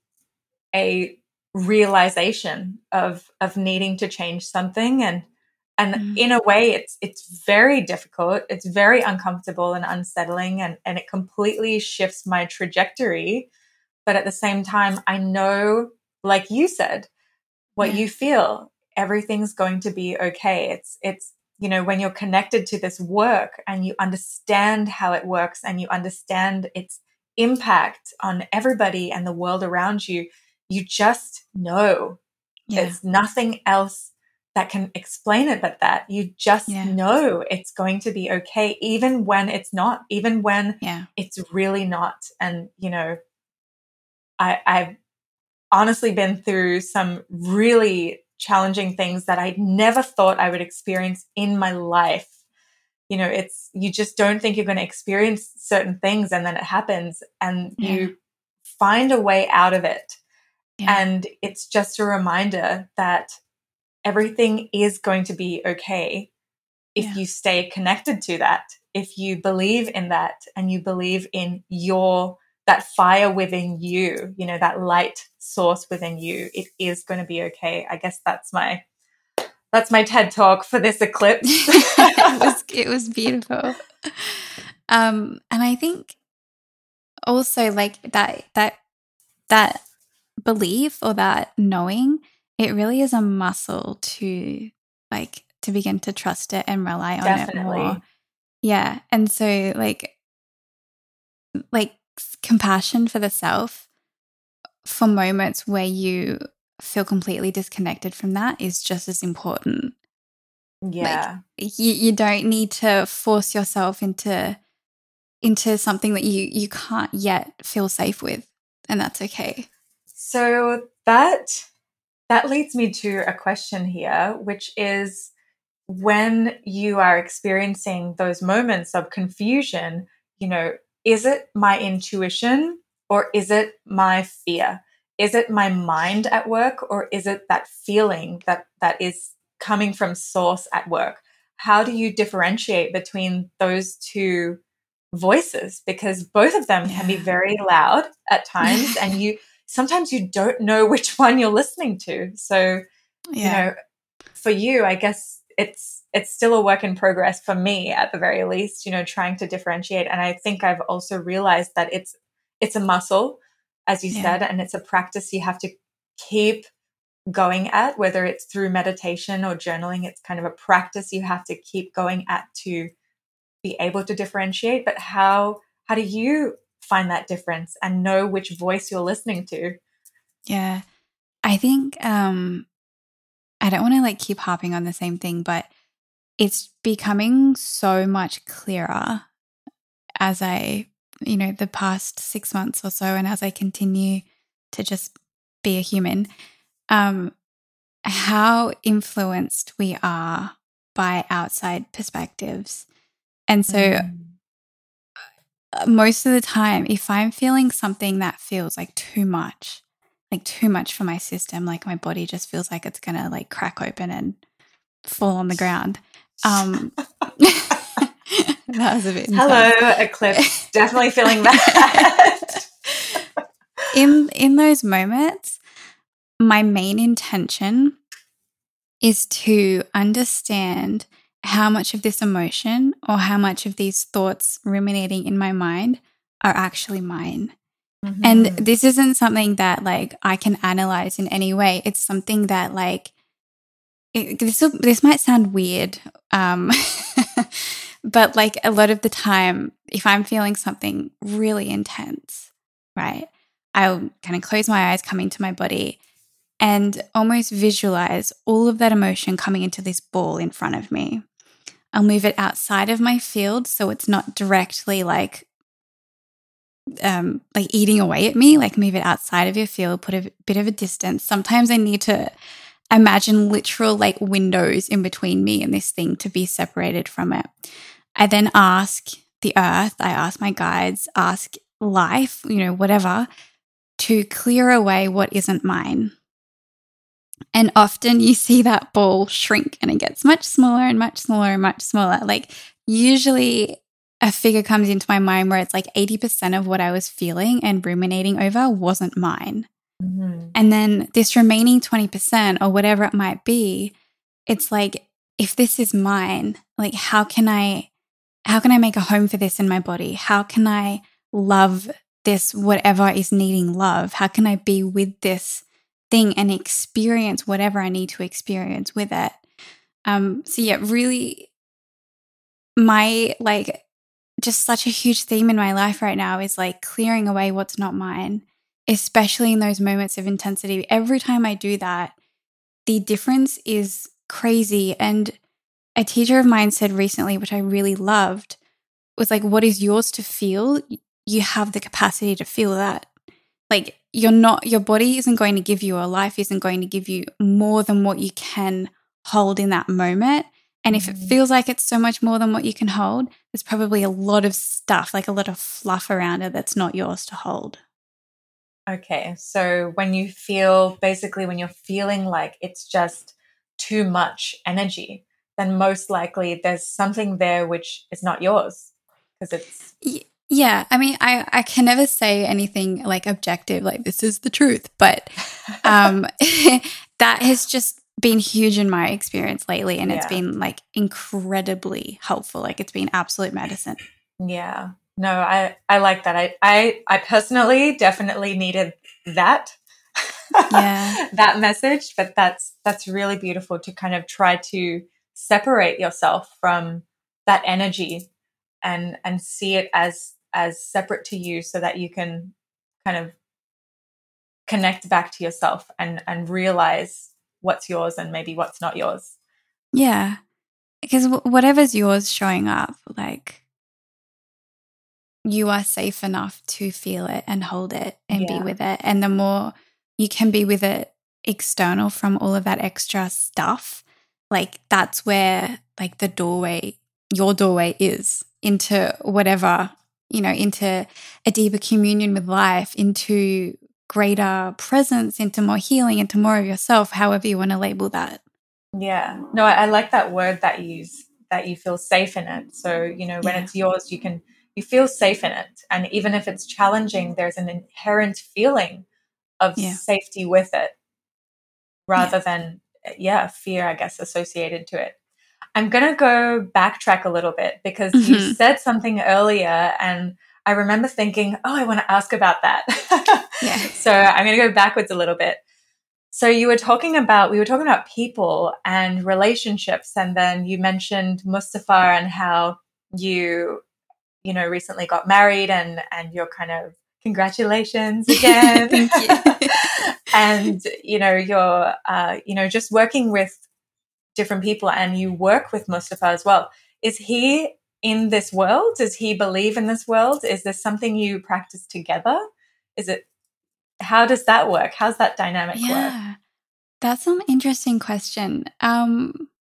Speaker 2: realization of needing to change something. And in a way, it's very difficult. It's very uncomfortable and unsettling, and it completely shifts my trajectory. But at the same time, I know, like you said, what you feel, everything's going to be okay. It's, you know, when you're connected to this work and you understand how it works and you understand its impact on everybody and the world around you, you just know there's nothing else that can explain it, but that you just know it's going to be okay, even when it's not, even when it's really not. And, you know, I've honestly been through some really challenging things that I never thought I would experience in my life. You know, you just don't think you're going to experience certain things, and then it happens and you find a way out of it. And it's just a reminder that everything is going to be okay if you stay connected to that, if you believe in that, and you believe in that fire within you, you know, that light source within you. It is going to be okay. I guess that's my TED talk for this eclipse.
Speaker 1: It was beautiful. And I think also like that belief or that knowing, it really is a muscle to begin to trust it and rely on it more. Yeah. And so like compassion for the self for moments where you feel completely disconnected from that is just as important.
Speaker 2: Yeah.
Speaker 1: Like you don't need to force yourself into something that you can't yet feel safe with, and that's okay.
Speaker 2: So that leads me to a question here, which is, when you are experiencing those moments of confusion, you know, is it my intuition or is it my fear? Is it my mind at work, or is it that feeling that is coming from source at work? How do you differentiate between those two voices? Because both of them can be very loud at times, and sometimes you don't know which one you're listening to. So, you know, for you, I guess it's still a work in progress for me, at the very least, you know, trying to differentiate. And I think I've also realized that it's a muscle, as you said, and it's a practice you have to keep going at, whether it's through meditation or journaling. It's kind of a practice you have to keep going at to be able to differentiate. But how do you find that difference and know which voice you're listening to?
Speaker 1: Yeah. I think I don't want to like keep harping on the same thing, but it's becoming so much clearer as the past 6 months or so, and as I continue to just be a human, how influenced we are by outside perspectives. And so most of the time, if I'm feeling something that feels like too much for my system, like my body just feels like it's gonna like crack open and fall on the ground. That was a bit intense.
Speaker 2: Hello, eclipse. Definitely feeling that.
Speaker 1: In those moments, my main intention is to understand how much of this emotion or how much of these thoughts ruminating in my mind are actually mine. Mm-hmm. And this isn't something that like I can analyze in any way. It's something that like this might sound weird, but like a lot of the time, if I'm feeling something really intense, right, I'll kind of close my eyes, come into my body, and almost visualize all of that emotion coming into this ball in front of me. I'll move it outside of my field so it's not directly like eating away at me. Like move it outside of your field, put a bit of a distance. Sometimes I need to imagine literal like windows in between me and this thing to be separated from it. I then ask the earth, I ask my guides, ask life, you know, whatever, to clear away what isn't mine. And often you see that ball shrink and it gets much smaller and much smaller and much smaller. Like usually a figure comes into my mind where it's like 80% of what I was feeling and ruminating over wasn't mine. Mm-hmm. And then this remaining 20% or whatever it might be, it's like, if this is mine, like how can I make a home for this in my body? How can I love this, whatever is needing love? How can I be with this thing and experience whatever I need to experience with it? So yeah, really my like just such a huge theme in my life right now is like clearing away what's not mine, especially in those moments of intensity. Every time I do that, the difference is crazy. And a teacher of mine said recently, which I really loved, was like, what is yours to feel? You have the capacity to feel that. Like, your body isn't going to give you, or life isn't going to give you more than what you can hold in that moment. And if it feels like it's so much more than what you can hold, there's probably a lot of stuff, like a lot of fluff around it that's not yours to hold.
Speaker 2: Okay. So when you're feeling like it's just too much energy, then most likely there's something there which is not yours because it's.
Speaker 1: Yeah. I mean, I can never say anything like objective, like this is the truth, but that has just been huge in my experience lately. And it's been like incredibly helpful. Like it's been absolute medicine.
Speaker 2: Yeah. No, I like that. I personally definitely needed that. That message, but that's really beautiful to kind of try to separate yourself from that energy and see it as separate to you so that you can kind of connect back to yourself and realize what's yours and maybe what's not yours.
Speaker 1: Yeah. Because whatever's yours showing up, like you are safe enough to feel it and hold it and be with it. And the more you can be with it external from all of that extra stuff, like that's where like your doorway is into whatever, into a deeper communion with life, into greater presence, into more healing, into more of yourself, however you want to label that.
Speaker 2: Yeah. No, I like that word that you use, that you feel safe in it. So, when it's yours, you feel safe in it. And even if it's challenging, there's an inherent feeling of safety with it rather than, fear, I guess, associated to it. I'm going to go backtrack a little bit because you said something earlier and I remember thinking, I want to ask about that. So I'm going to go backwards a little bit. So we were talking about people and relationships, and then you mentioned Mustafa and how you recently got married and you're kind of congratulations again.
Speaker 1: Thank you.
Speaker 2: And you're just working with different people, and you work with Mustafa as well. Is he in this world? Does he believe in this world? Is this something you practice together? How does that work? How's that dynamic work?
Speaker 1: Yeah, that's an interesting question. I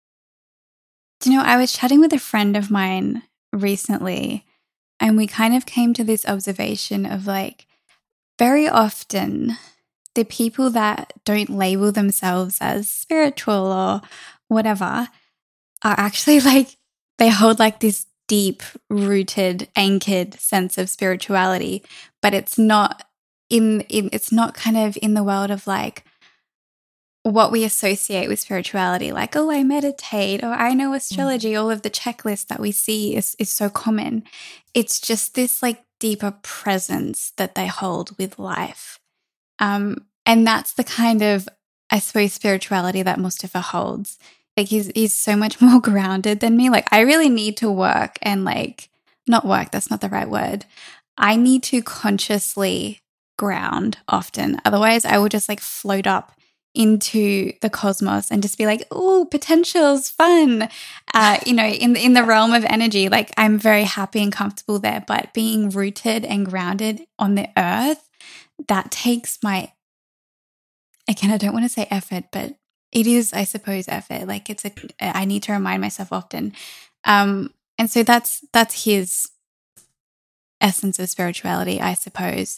Speaker 1: was chatting with a friend of mine recently, and we kind of came to this observation of like, very often the people that don't label themselves as spiritual or whatever are actually like, they hold like this deep rooted, anchored sense of spirituality, but it's not it's not kind of in the world of like what we associate with spirituality, like, oh, I meditate, or I know astrology, all of the checklists that we see is so common. It's just this like deeper presence that they hold with life. And that's the kind of, I suppose, spirituality that Mustafa holds. Like he's so much more grounded than me. Like I really need to work and like, not work, that's not the right word. I need to consciously ground often. Otherwise I will just like float up into the cosmos and just be like, oh, potential's fun. In the realm of energy, like I'm very happy and comfortable there. But being rooted and grounded on the earth, that takes my, again, I don't want to say effort, but it is, I suppose, effort. Like I need to remind myself often. And so that's his essence of spirituality, I suppose.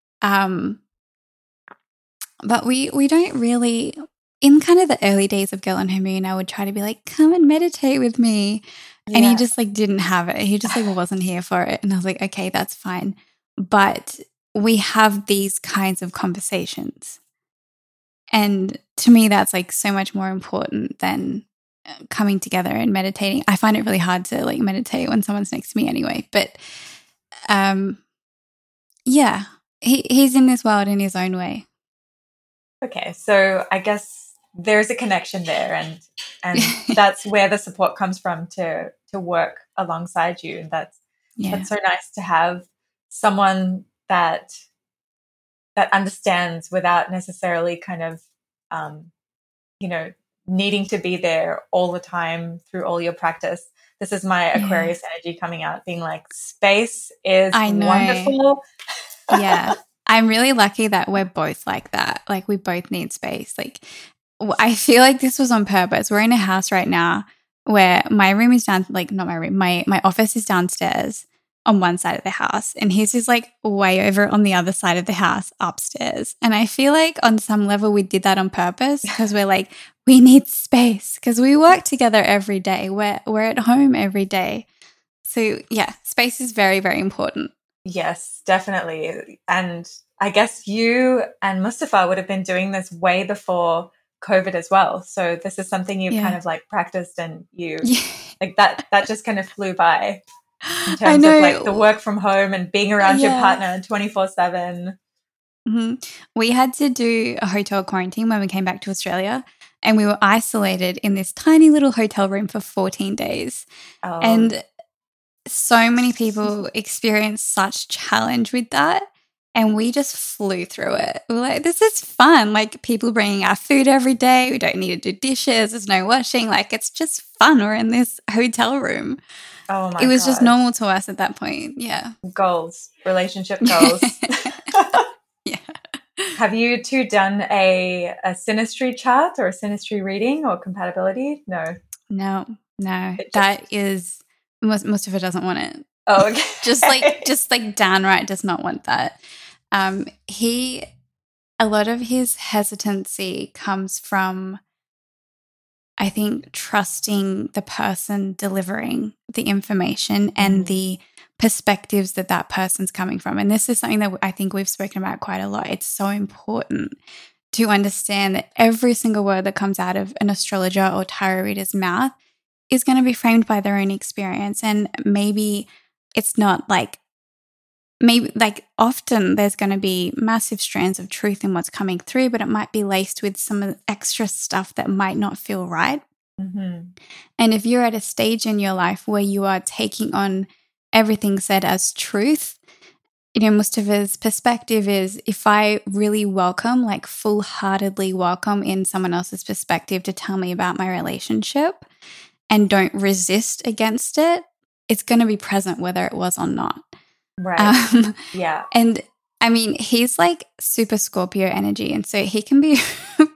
Speaker 1: But we don't really, in kind of the early days of Girl and Her Moon, I would try to be like, come and meditate with me. Yeah. And he just like didn't have it. He just like wasn't here for it. And I was like, okay, that's fine. But we have these kinds of conversations. And to me, that's like so much more important than coming together and meditating. I find it really hard to like meditate when someone's next to me anyway. But he's in this world in his own way.
Speaker 2: Okay, so I guess there's a connection there, and that's where the support comes from to work alongside you. And that's so nice to have someone that understands without necessarily kind of needing to be there all the time through all your practice. This is my Aquarius energy coming out, being like, space is wonderful.
Speaker 1: Yeah. I'm really lucky that we're both like that. Like, we both need space. Like, I feel like this was on purpose. We're in a house right now where my room is down, like, not my room, my office is downstairs on one side of the house, and his is like way over on the other side of the house upstairs. And I feel like on some level we did that on purpose because we're like, we need space because we work together every day. We're at home every day. So yeah, space is very, very important.
Speaker 2: Yes, definitely. And I guess you and Mustafa would have been doing this way before COVID as well. So this is something you kind of like practiced, and you like that just kind of flew by in terms of like the work from home and being around your partner 24/7.
Speaker 1: Mm-hmm. We had to do a hotel quarantine when we came back to Australia, and we were isolated in this tiny little hotel room for 14 days.
Speaker 2: Oh.
Speaker 1: And so many people experienced such challenge with that, and we just flew through it. We were like, this is fun. Like, people bringing our food every day. We don't need to do dishes. There's no washing. Like, it's just fun. We're in this hotel room.
Speaker 2: Oh my
Speaker 1: It was just normal to us at that point. Yeah.
Speaker 2: Goals, relationship goals.
Speaker 1: Yeah.
Speaker 2: Have you two done a synastry chart or a synastry reading or compatibility? No.
Speaker 1: That is, Mustafa doesn't want it.
Speaker 2: Oh, okay.
Speaker 1: just like downright does not want that. A lot of his hesitancy comes from, I think, trusting the person delivering the information and the perspectives that person's coming from. And this is something that I think we've spoken about quite a lot. It's so important to understand that every single word that comes out of an astrologer or tarot reader's mouth is going to be framed by their own experience. And maybe it's not like, often there's going to be massive strands of truth in what's coming through, but it might be laced with some extra stuff that might not feel right.
Speaker 2: Mm-hmm.
Speaker 1: And if you're at a stage in your life where you are taking on everything said as truth, Mustafa's perspective is, if I really full-heartedly welcome in someone else's perspective to tell me about my relationship and don't resist against it, it's going to be present whether it was or not.
Speaker 2: Right. Yeah.
Speaker 1: And I mean, he's like super Scorpio energy. And so he can be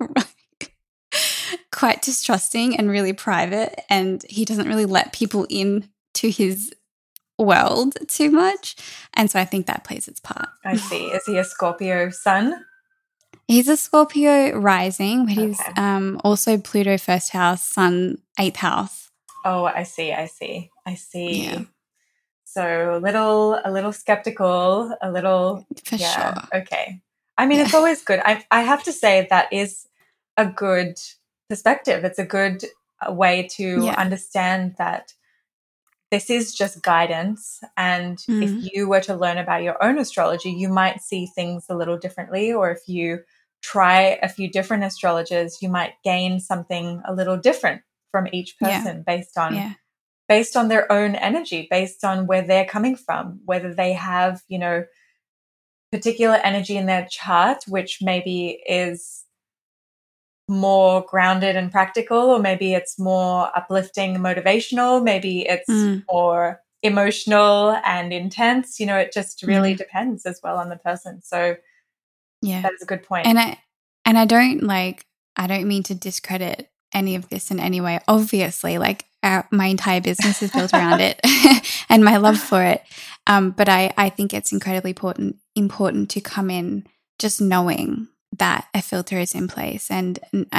Speaker 1: quite distrusting and really private. And he doesn't really let people in to his world too much. And so I think that plays its part.
Speaker 2: I see. Is he a Scorpio sun?
Speaker 1: He's a Scorpio rising, but he's also Pluto first house, Sun 8th house.
Speaker 2: Oh, I see.
Speaker 1: Yeah.
Speaker 2: So a little skeptical, a little
Speaker 1: for sure.
Speaker 2: Okay. I mean, it's always good. I have to say that is a good perspective. It's a good way to understand that this is just guidance. And if you were to learn about your own astrology, you might see things a little differently. Or if you try a few different astrologers, you might gain something a little different from each person based on their own energy, based on where they're coming from, whether they have, particular energy in their chart, which maybe is more grounded and practical, or maybe it's more uplifting, motivational, maybe it's more emotional and intense. It just really depends as well on the person. So that is a good point.
Speaker 1: And I don't mean to discredit any of this in any way. Obviously, my entire business is built around it and my love for it. But I think it's incredibly important to come in just knowing that a filter is in place, and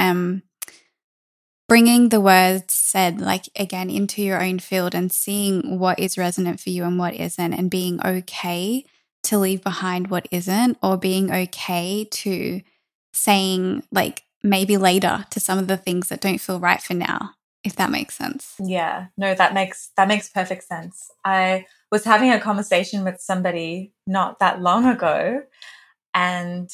Speaker 1: bringing the words said, again, into your own field and seeing what is resonant for you and what isn't, and being okay to leave behind what isn't, or being okay to saying maybe later to some of the things that don't feel right for now, if that makes sense.
Speaker 2: Yeah, no, that makes perfect sense. I was having a conversation with somebody not that long ago, and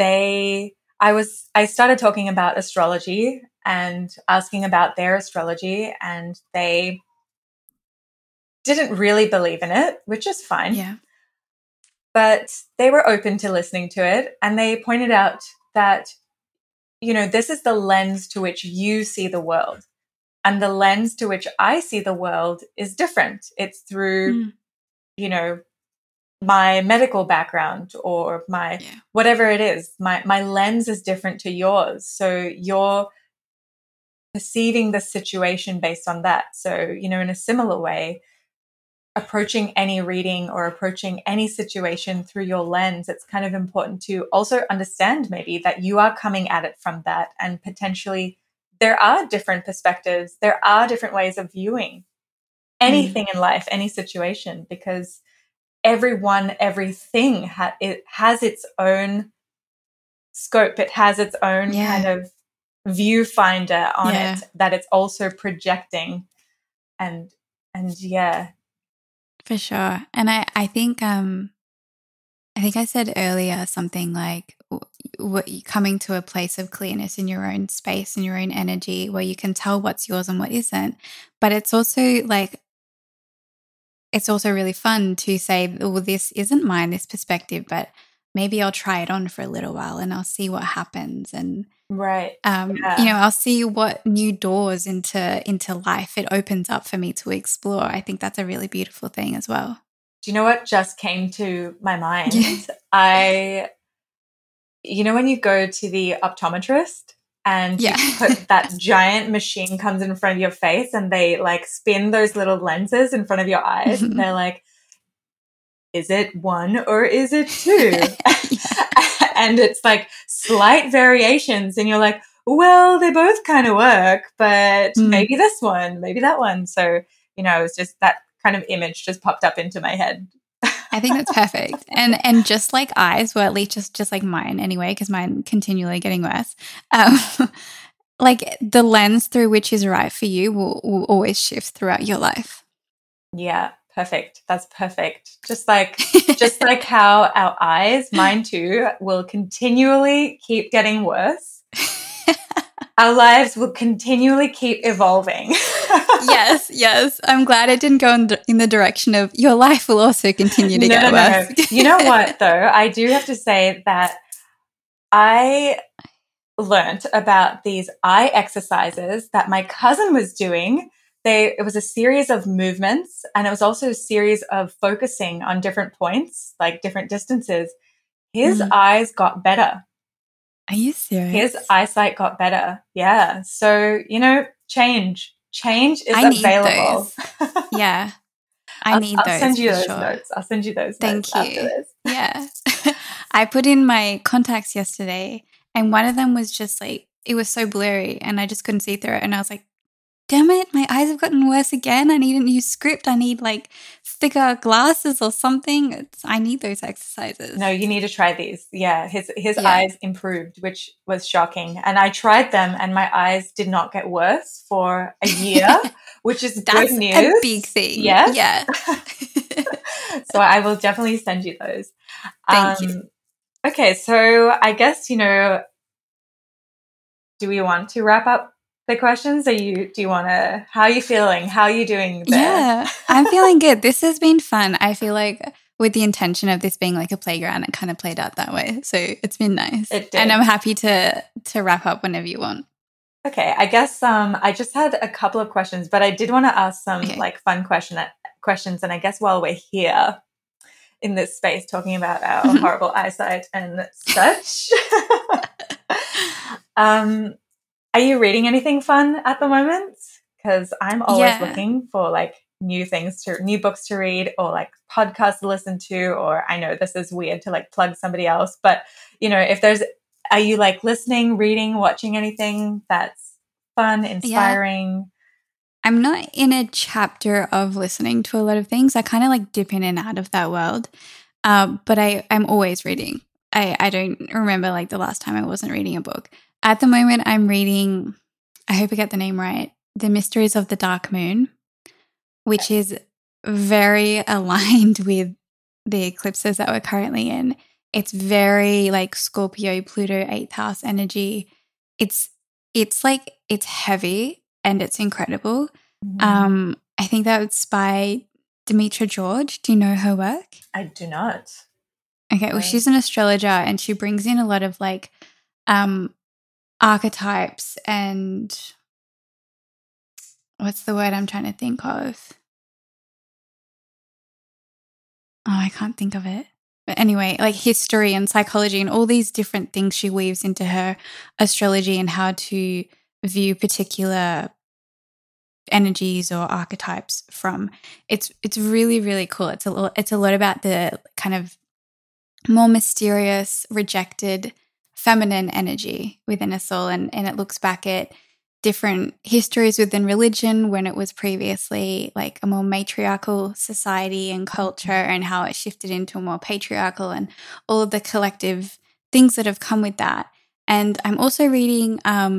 Speaker 2: I started talking about astrology and asking about their astrology, and they didn't really believe in it, which is fine.
Speaker 1: Yeah.
Speaker 2: But they were open to listening to it, and they pointed out that this is the lens to which you see the world. And the lens to which I see the world is different. It's through, my medical background or my whatever it is. My lens is different to yours. So you're perceiving the situation based on that. So, in a similar way, approaching any reading or approaching any situation through your lens, it's kind of important to also understand maybe that you are coming at it from that, and potentially there are different perspectives. There are different ways of viewing anything in life, any situation, because everything it has its own scope. It has its own kind of viewfinder on it that it's also projecting. And
Speaker 1: for sure. And I think I said earlier something like coming to a place of clearness in your own space and your own energy where you can tell what's yours and what isn't. But it's also really fun to say, well, this isn't mine, this perspective, but maybe I'll try it on for a little while and I'll see what happens. And I'll see what new doors into life it opens up for me to explore. I think that's a really beautiful thing as well.
Speaker 2: Do you know what just came to my mind? When you go to the optometrist and you put that giant machine comes in front of your face and they spin those little lenses in front of your eyes. And they're like, is it 1 or is it 2? And it's slight variations. And you're like, well, they both kind of work, but maybe this one, maybe that one. So, it was just that kind of image just popped up into my head.
Speaker 1: I think that's perfect. And just like eyes, well, at least just like mine anyway, because mine continually getting worse. The lens through which is right for you will always shift throughout your life.
Speaker 2: Yeah, perfect. That's perfect. Just like how our eyes, mine too, will continually keep getting worse. Our lives will continually keep evolving.
Speaker 1: Yes. I'm glad it didn't go in the direction of your life will also continue to get worse.
Speaker 2: No. You know what, though? I do have to say that I learnt about these eye exercises that my cousin was doing. It was a series of movements, and it was also a series of focusing on different points, different distances. His eyes got better.
Speaker 1: Are you serious?
Speaker 2: His eyesight got better. Yeah. So, change is available.
Speaker 1: Yeah. I'll
Speaker 2: send you those notes. I'll send you those notes after this.
Speaker 1: Yeah. I put in my contacts yesterday and one of them was just it was so blurry and I just couldn't see through it. And I was like, damn it, my eyes have gotten worse again. I need a new script. I need thicker glasses or something. I need those exercises.
Speaker 2: No, you need to try these. Yeah, his eyes improved, which was shocking. And I tried them and my eyes did not get worse for a year, which is good news.
Speaker 1: That's a big thing.
Speaker 2: Yes?
Speaker 1: Yeah.
Speaker 2: So I will definitely send you those.
Speaker 1: Thank you.
Speaker 2: Okay, so I guess, do we want to wrap up the questions? How are you feeling? How are you doing there?
Speaker 1: Yeah, I'm feeling good. This has been fun. I feel like with the intention of this being a playground, it kind of played out that way. So it's been nice.
Speaker 2: It did.
Speaker 1: And I'm happy to wrap up whenever you want.
Speaker 2: Okay, I guess I just had a couple of questions, but I did want to ask some fun questions. And I guess while we're here in this space talking about our horrible eyesight and such, are you reading anything fun at the moment? Because I'm always looking for new books to read or podcasts to listen to, or I know this is weird to plug somebody else, but are you listening, reading, watching anything that's fun, inspiring?
Speaker 1: Yeah. I'm not in a chapter of listening to a lot of things. I kind of dip in and out of that world. But I'm always reading. I don't remember the last time I wasn't reading a book. At the moment, I'm reading, I hope I get the name right, The Mysteries of the Dark Moon, which is very aligned with the eclipses that we're currently in. It's very Scorpio, Pluto, 8th house energy. It's heavy and it's incredible. Mm-hmm. I think that was by Demetra George. Do you know her work?
Speaker 2: I do not.
Speaker 1: Okay, well, she's an astrologer and she brings in a lot of archetypes and what's the word I'm trying to think of? Oh, I can't think of it. But anyway, like history and psychology and all these different things she weaves into her astrology and how to view particular energies or archetypes from. It's really, really cool. It's a lot about the kind of more mysterious, rejected feminine energy within a soul, and it looks back at different histories within religion when it was previously like a more matriarchal society and culture, and how it shifted into a more patriarchal, and all of the collective things that have come with that. And I'm also reading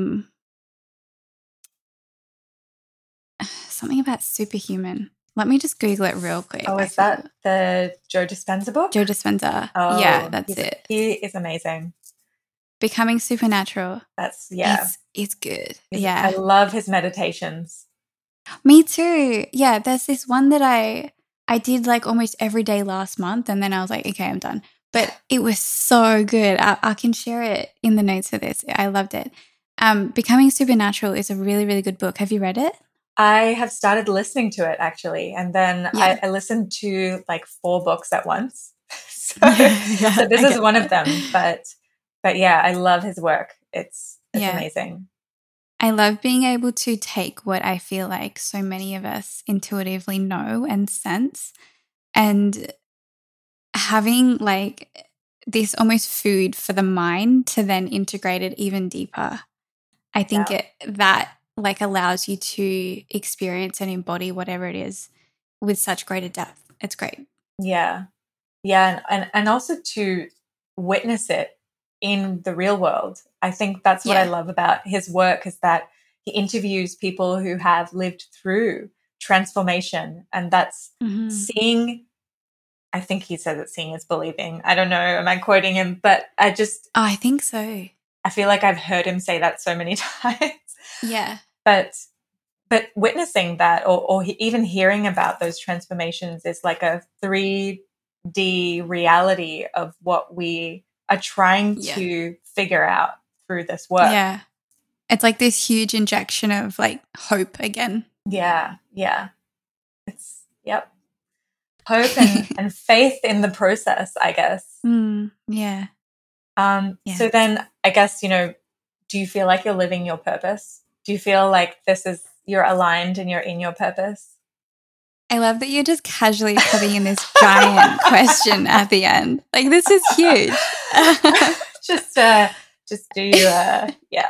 Speaker 1: something about superhuman. Let me just Google it real quick.
Speaker 2: Oh, is that the Joe Dispenza book?
Speaker 1: Joe Dispenza.
Speaker 2: Oh,
Speaker 1: yeah, that's it.
Speaker 2: He is amazing.
Speaker 1: Becoming Supernatural.
Speaker 2: It's
Speaker 1: good. Yeah.
Speaker 2: I love his meditations.
Speaker 1: Me too. Yeah, there's this one that I did like almost every day last month, and then I was like, okay, I'm done. But it was so good. I can share it in the notes for this. I loved it. Becoming Supernatural is a really, really good book. Have you read it?
Speaker 2: I have started listening to it actually, and then I listened to like 4 books at once. So this is one of them. But yeah, I love his work. It's amazing.
Speaker 1: I love being able to take what I feel like so many of us intuitively know and sense, and having like this almost food for the mind to then integrate it even deeper. I think that like allows you to experience and embody whatever it is with such greater depth. It's great.
Speaker 2: Yeah. Yeah. And also to witness it in the real world. I think that's what I love about his work, is that he interviews people who have lived through transformation, and that's seeing. I think he says that seeing is believing. I don't know. Am I quoting him? But
Speaker 1: I think so.
Speaker 2: I feel like I've heard him say that so many times.
Speaker 1: Yeah.
Speaker 2: But witnessing that or even hearing about those transformations is like a 3D reality of what we are trying to figure out through this work.
Speaker 1: Yeah. It's like this huge injection of like hope again.
Speaker 2: Yeah. Yeah. It's, hope and faith in the process, I guess.
Speaker 1: Yeah.
Speaker 2: So then I guess, do you feel like you're living your purpose? Do you feel like you're aligned and you're in your purpose?
Speaker 1: I love that you're just casually putting in this giant question at the end. Like, this is huge.
Speaker 2: just do, yeah.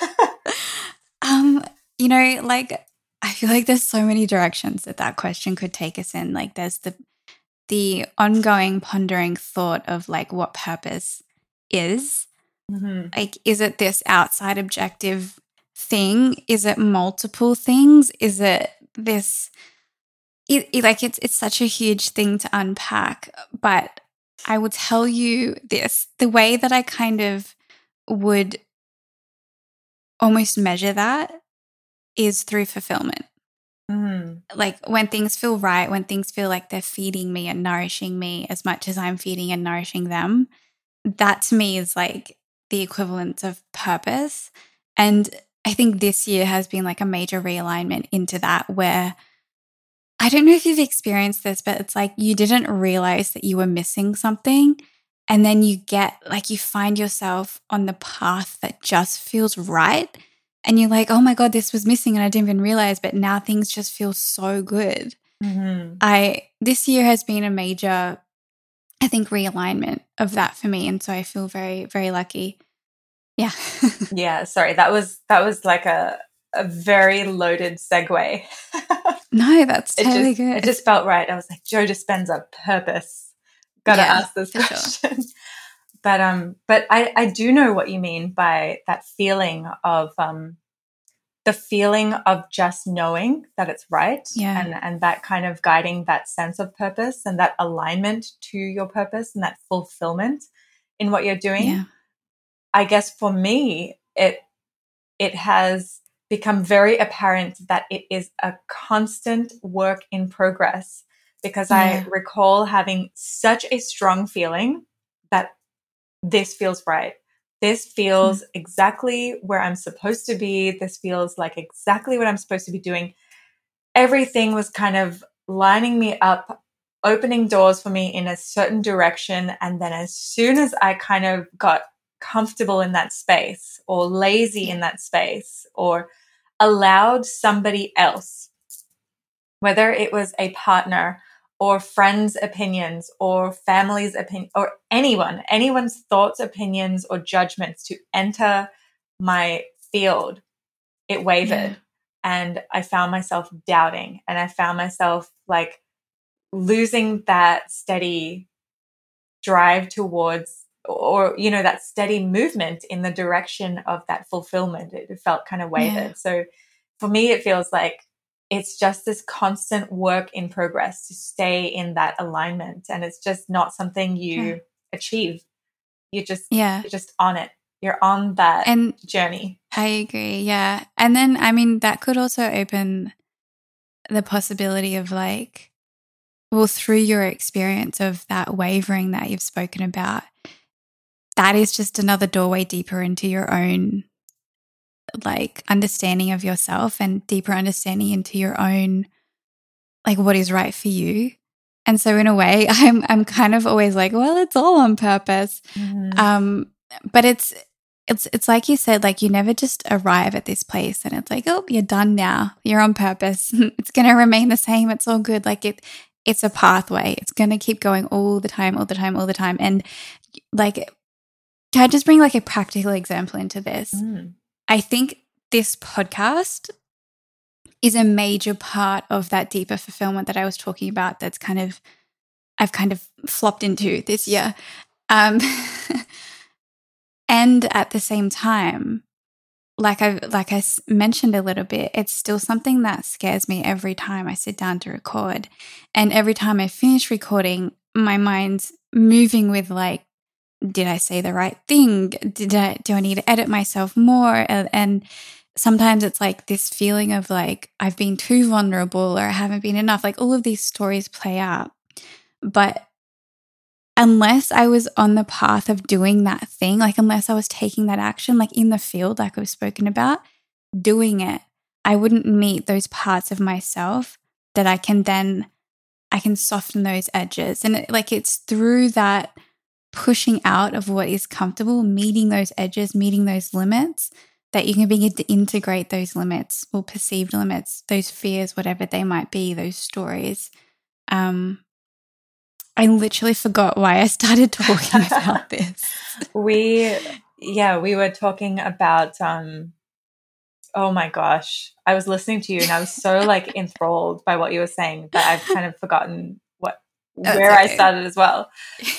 Speaker 1: Like, I feel like there's so many directions that question could take us in. Like, there's the ongoing pondering thought of like what purpose is. Like, is it this outside objective thing? Is it multiple things? Is it this? It's such a huge thing to unpack. But I will tell you this: the way that I kind of would almost measure that is through fulfillment. Like when things feel right, when things feel like they're feeding me and nourishing me as much as I'm feeding and nourishing them, that to me is like the equivalent of purpose. And I think this year has been like a major realignment into that, where I don't know if you've experienced this, but it's like you didn't realize that you were missing something. And then you find yourself on the path that just feels right. And you're like, oh my God, this was missing and I didn't even realize, but now things just feel so good. This year has been a major, I think, realignment of that for me. And so I feel very, very lucky. Yeah.
Speaker 2: Yeah. Sorry. That was like a very loaded segue.
Speaker 1: No, that's totally good.
Speaker 2: It just felt right. I was like, Joe Dispenza, purpose. Gotta ask this question. Sure. But I do know what you mean by that feeling of the feeling of just knowing that it's right, and that kind of guiding that sense of purpose and that alignment to your purpose and that fulfillment in what you're doing.
Speaker 1: Yeah.
Speaker 2: I guess for me, it has become very apparent that it is a constant work in progress, because I recall having such a strong feeling that this feels right. this feels exactly where I'm supposed to be. This feels like exactly what I'm supposed to be doing. Everything was kind of lining me up, opening doors for me in a certain direction. And then as soon as I kind of got comfortable in that space or lazy in that space or allowed somebody else, whether it was a partner or friends' opinions or family's opinion or anyone's thoughts, opinions, or judgments to enter my field, it wavered.
Speaker 1: Yeah.
Speaker 2: And I found myself doubting, and I found myself like losing that steady drive towards, or, you know, that steady movement in the direction of that fulfillment. It felt kind of wavered.
Speaker 1: Yeah.
Speaker 2: So for me, it feels like it's just this constant work in progress to stay in that alignment. And it's just not something you achieve. You're just on it. You're on that journey.
Speaker 1: I agree. Yeah. And then, I mean, that could also open the possibility of like, well, through your experience of that wavering that you've spoken about, that is just another doorway deeper into your own like understanding of yourself and deeper understanding into your own like what is right for you. And so in a way, I'm kind of always like, well, it's all on purpose. But it's like you said, like you never just arrive at this place and it's like, oh, you're done now. You're on purpose. It's going to remain the same. It's all good. Like it's a pathway. It's going to keep going all the time. And like, can I just bring like a practical example into this? I think this podcast is a major part of that deeper fulfillment that I was talking about. That's I've kind of flopped into this year. And at the same time, like I mentioned a little bit, it's still something that scares me every time I sit down to record. And every time I finish recording, my mind's moving with like, did I say the right thing? Do I need to edit myself more? And sometimes it's like this feeling of like, I've been too vulnerable or I haven't been enough. Like all of these stories play out. But unless I was on the path of doing that thing, like unless I was taking that action, like in the field, like I've spoken about, doing it, I wouldn't meet those parts of myself that I can soften those edges. And it's through that pushing out of what is comfortable, meeting those edges, meeting those limits, that you can begin to integrate those limits or perceived limits, those fears, whatever they might be, those stories. I literally forgot why I started talking about this.
Speaker 2: We were talking about, oh my gosh, I was listening to you and I was so like enthralled by what you were saying that I've kind of forgotten where I started as well.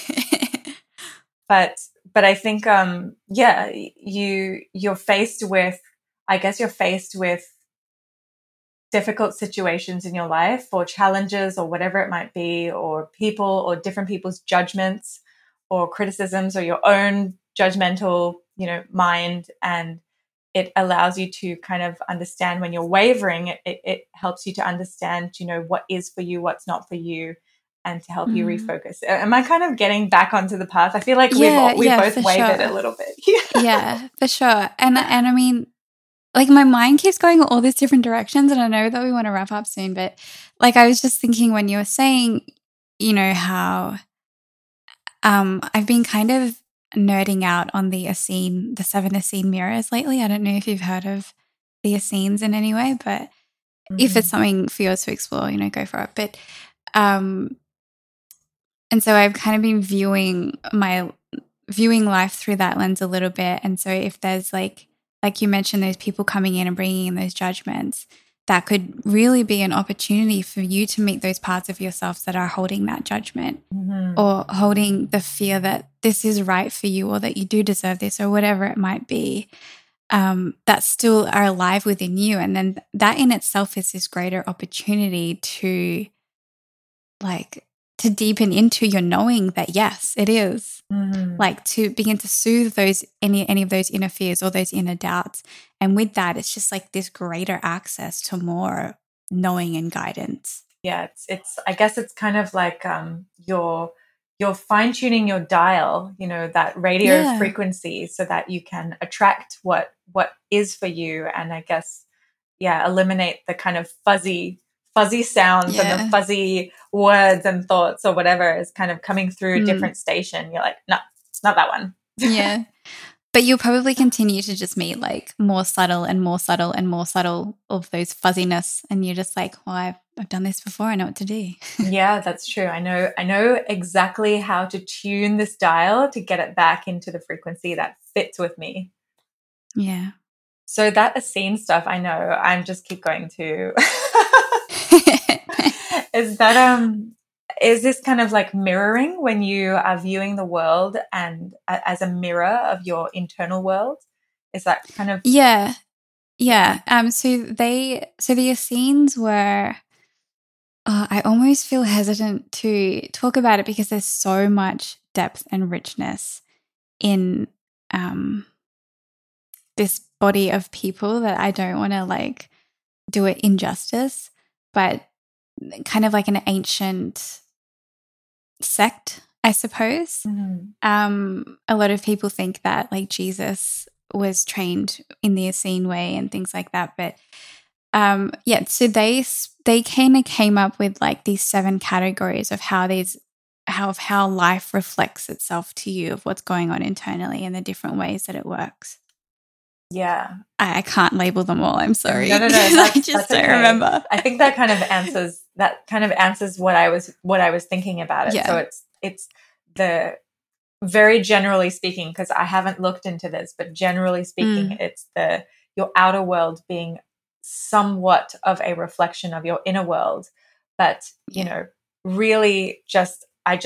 Speaker 2: But I think, you're faced with difficult situations in your life or challenges or whatever it might be, or people or different people's judgments or criticisms or your own judgmental, mind. And it allows you to kind of understand when you're wavering. It helps you to understand, what is for you, what's not for you, and to help you refocus. Am I kind of getting back onto the path? I feel like we both wavered a little bit.
Speaker 1: Yeah, for sure. And I mean, like my mind keeps going all these different directions, and I know that we want to wrap up soon, but like I was just thinking when you were saying, how I've been kind of nerding out on the 7 Essene mirrors lately. I don't know if you've heard of the Essenes in any way, but if it's something for you to explore, go for it. But and so I've kind of been viewing life through that lens a little bit. And so if there's like you mentioned, those people coming in and bringing in those judgments, that could really be an opportunity for you to meet those parts of yourself that are holding that judgment or holding the fear that this is right for you or that you do deserve this or whatever it might be, that still are alive within you. And then that in itself is this greater opportunity to deepen into your knowing that, yes, it is. Like to begin to soothe those any of those inner fears or those inner doubts. And with that, it's just like this greater access to more knowing and guidance.
Speaker 2: Yeah, it's I guess it's kind of like you're you're fine-tuning your dial, that radio frequency, so that you can attract what is for you. And I guess, eliminate the kind of fuzzy sounds and the fuzzy words and thoughts or whatever is kind of coming through a different station. You're like, no, it's not that one.
Speaker 1: Yeah. But you'll probably continue to just meet like more subtle and more subtle and more subtle of those fuzziness. And you're just like, well, I've done this before. I know what to do.
Speaker 2: Yeah, that's true. I know exactly how to tune this dial to get it back into the frequency that fits with me.
Speaker 1: Yeah.
Speaker 2: So that Essene stuff, I know, I'm just keep going to. Is this kind of like mirroring when you are viewing the world and as a mirror of your internal world? Is that kind of?
Speaker 1: Yeah. So the Essenes were. I almost feel hesitant to talk about it because there's so much depth and richness in this body of people that I don't want to like do it injustice, but kind of like an ancient sect, I suppose.
Speaker 2: Mm-hmm.
Speaker 1: A lot of people think that like Jesus was trained in the Essene way and things like that, but so they kind of came up with like these 7 categories of how life reflects itself to you, of what's going on internally and the different ways that it works.
Speaker 2: Yeah.
Speaker 1: I can't label them all. I'm sorry.
Speaker 2: No.
Speaker 1: I just don't remember.
Speaker 2: I think that kind of answers what I was thinking about it.
Speaker 1: Yeah.
Speaker 2: So it's the very generally speaking, because I haven't looked into this, but generally speaking, it's your outer world being somewhat of a reflection of your inner world. But, really I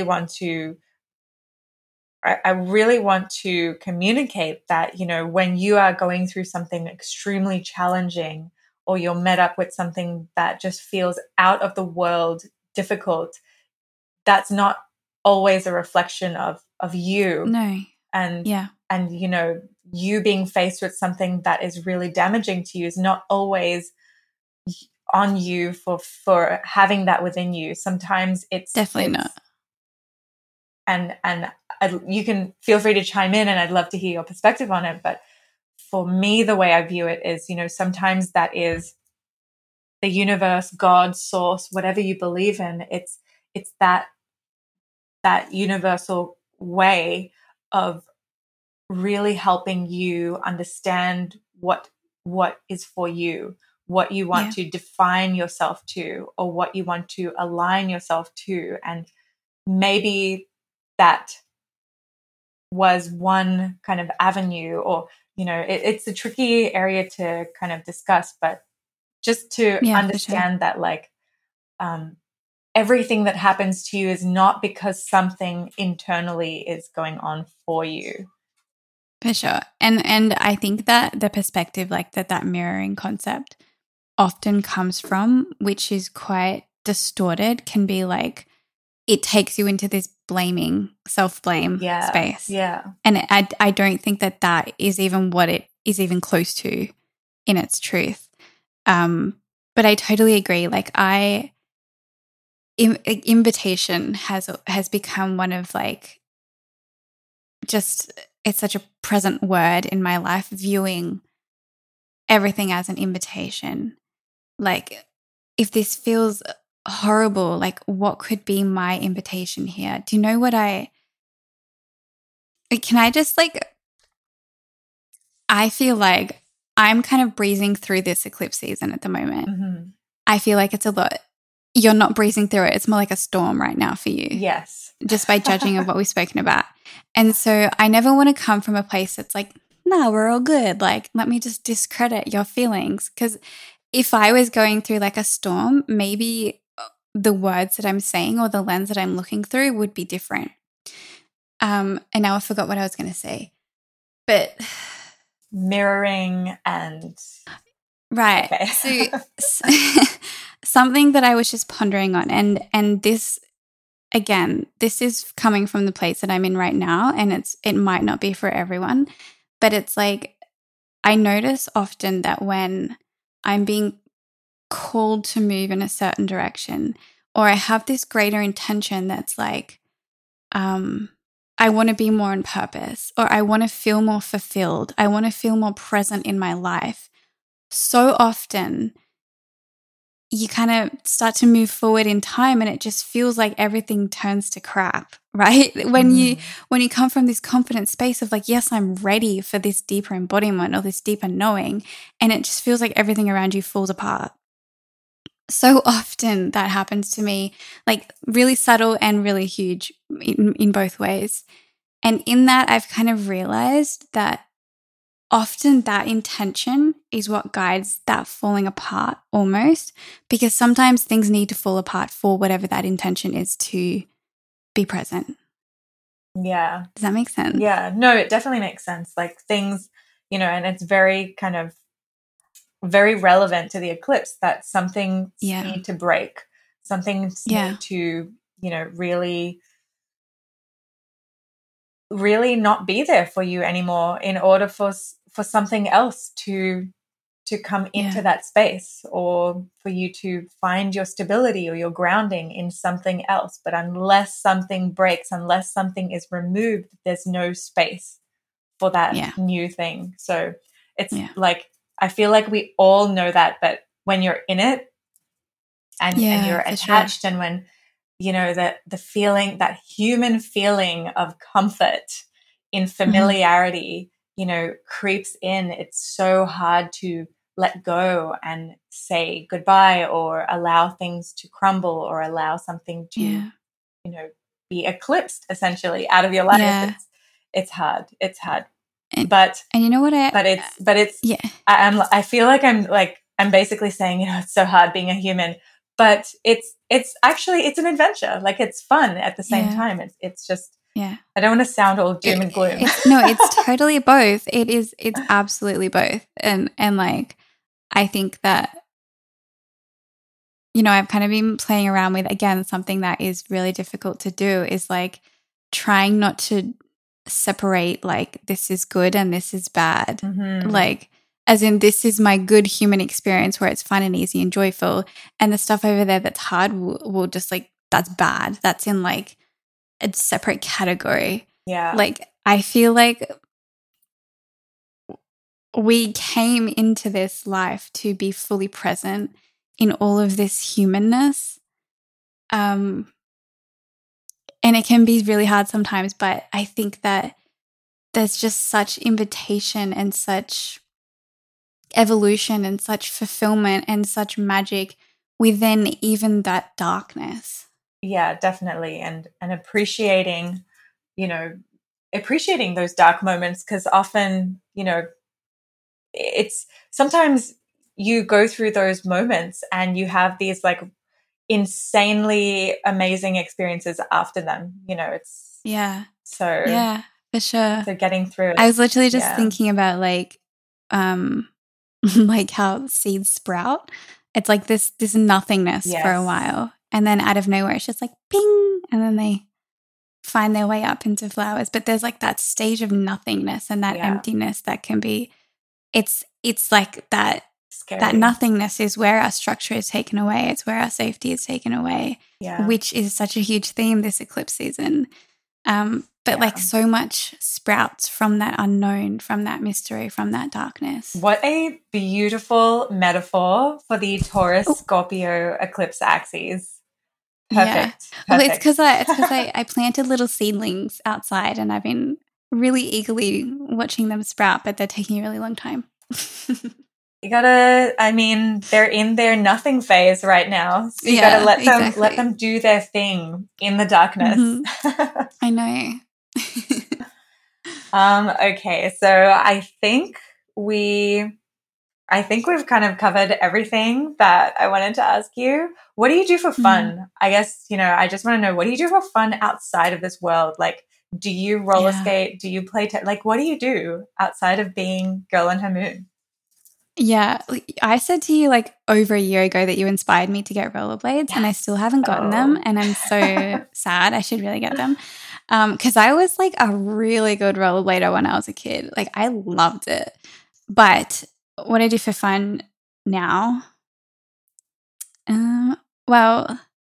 Speaker 2: really want to communicate that, when you are going through something extremely challenging, or you're met up with something that just feels out of the world difficult, that's not always a reflection of you.
Speaker 1: No.
Speaker 2: And you being faced with something that is really damaging to you is not always on you for having that within you. Sometimes it's
Speaker 1: definitely not.
Speaker 2: And you can feel free to chime in, and I'd love to hear your perspective on it. But for me, the way I view it is, sometimes that is the universe, God, source, whatever you believe in. It's that universal way of really helping you understand what is for you, what you want to define yourself to, or what you want to align yourself to. And maybe that was one kind of avenue, or, it's a tricky area to kind of discuss, but just to understand that like, everything that happens to you is not because something internally is going on for you.
Speaker 1: For sure. And I think that the perspective, like that mirroring concept often comes from, which is quite distorted, can be like, it takes you into this blaming, self-blame space.
Speaker 2: Yeah.
Speaker 1: And I don't think that is even what it is even close to in its truth. But I totally agree. Like invitation has become one of like, just, it's such a present word in my life, viewing everything as an invitation. Like, if this feels horrible, like, what could be my invitation here? Do you know what can I just like, I feel like I'm kind of breezing through this eclipse season at the moment.
Speaker 2: Mm-hmm.
Speaker 1: I feel like it's a lot. You're not breezing through it. It's more like a storm right now for you.
Speaker 2: Yes.
Speaker 1: Just by judging of what we've spoken about. And so I never want to come from a place that's like, no, we're all good. Like, let me just discredit your feelings. Because if I was going through like a storm, maybe the words that I'm saying or the lens that I'm looking through would be different. And now I forgot what I was going to say. But
Speaker 2: mirroring and
Speaker 1: right.
Speaker 2: Okay.
Speaker 1: So something that I was just pondering on, and this, again, this is coming from the place that I'm in right now, and it might not be for everyone, but it's like, I notice often that when I'm being called to move in a certain direction, or I have this greater intention that's like, I want to be more on purpose, or I want to feel more fulfilled. I want to feel more present in my life. So often you kind of start to move forward in time and it just feels like everything turns to crap, right? When you come from this confident space of like, yes, I'm ready for this deeper embodiment or this deeper knowing, and it just feels like everything around you falls apart. So often that happens to me, like really subtle and really huge in both ways. And in that, I've kind of realized that often that intention is what guides that falling apart almost, because sometimes things need to fall apart for whatever that intention is to be present.
Speaker 2: Yeah.
Speaker 1: Does that make sense?
Speaker 2: Yeah. No, it definitely makes sense. Like things, and it's very kind of very relevant to the eclipse that some things need to break. Some things need to, really not be there for you anymore in order for something else to come into that space, or for you to find your stability or your grounding in something else. But unless something breaks, unless something is removed, there's no space for that new thing. So it's like, I feel like we all know that, but when you're in it and you're attached, and when, that the feeling, that human feeling of comfort in familiarity, creeps in, it's so hard to let go and say goodbye, or allow things to crumble, or allow something to, be eclipsed essentially out of your life.
Speaker 1: Yeah.
Speaker 2: It's hard.
Speaker 1: And
Speaker 2: you know what? I feel like I'm basically saying, it's so hard being a human, but it's actually, it's an adventure. Like, it's fun at the same time. It's just, I don't want to sound all doom and gloom.
Speaker 1: It's totally both. It's absolutely both. And like, I think that, I've kind of been playing around with, again, something that is really difficult to do is like trying not to separate like this is good and this is bad. Like, as in, this is my good human experience where it's fun and easy and joyful, and the stuff over there that's hard will just like, that's bad. That's in like a separate category. Like, I feel like we came into this life to be fully present in all of this humanness. And it can be really hard sometimes, but I think that there's just such invitation and such evolution and such fulfillment and such magic within even that darkness.
Speaker 2: Yeah, definitely. And appreciating, appreciating those dark moments, because often, it's sometimes you go through those moments and you have these like insanely amazing experiences after them. It's
Speaker 1: so for sure.
Speaker 2: So getting through it.
Speaker 1: I was literally just thinking about like like how seeds sprout. It's like this nothingness for a while, and then out of nowhere it's just like ping, and then they find their way up into flowers. But there's like that stage of nothingness and that emptiness that can be, it's like that. Scary. That nothingness is where our structure is taken away. It's where our safety is taken away, which is such a huge theme this eclipse season. But like, so much sprouts from that unknown, from that mystery, from that darkness.
Speaker 2: What a beautiful metaphor for the Taurus Scorpio eclipse axes. Perfect.
Speaker 1: Well, it's because I planted little seedlings outside, and I've been really eagerly watching them sprout, but they're taking a really long time.
Speaker 2: You gotta, they're in their nothing phase right now. So you gotta let them do their thing in the darkness.
Speaker 1: I know.
Speaker 2: Okay, so I think we've kind of covered everything that I wanted to ask you. What do you do for fun? I guess, I just want to know, what do you do for fun outside of this world? Like, do you roller skate? Do you play like, what do you do outside of being Girl and Her Moon?
Speaker 1: Yeah, I said to you like over a year ago that you inspired me to get rollerblades, and I still haven't gotten them, and I'm so sad. I should really get them, because I was like a really good rollerblader when I was a kid. Like, I loved it. But what I do for fun now, well,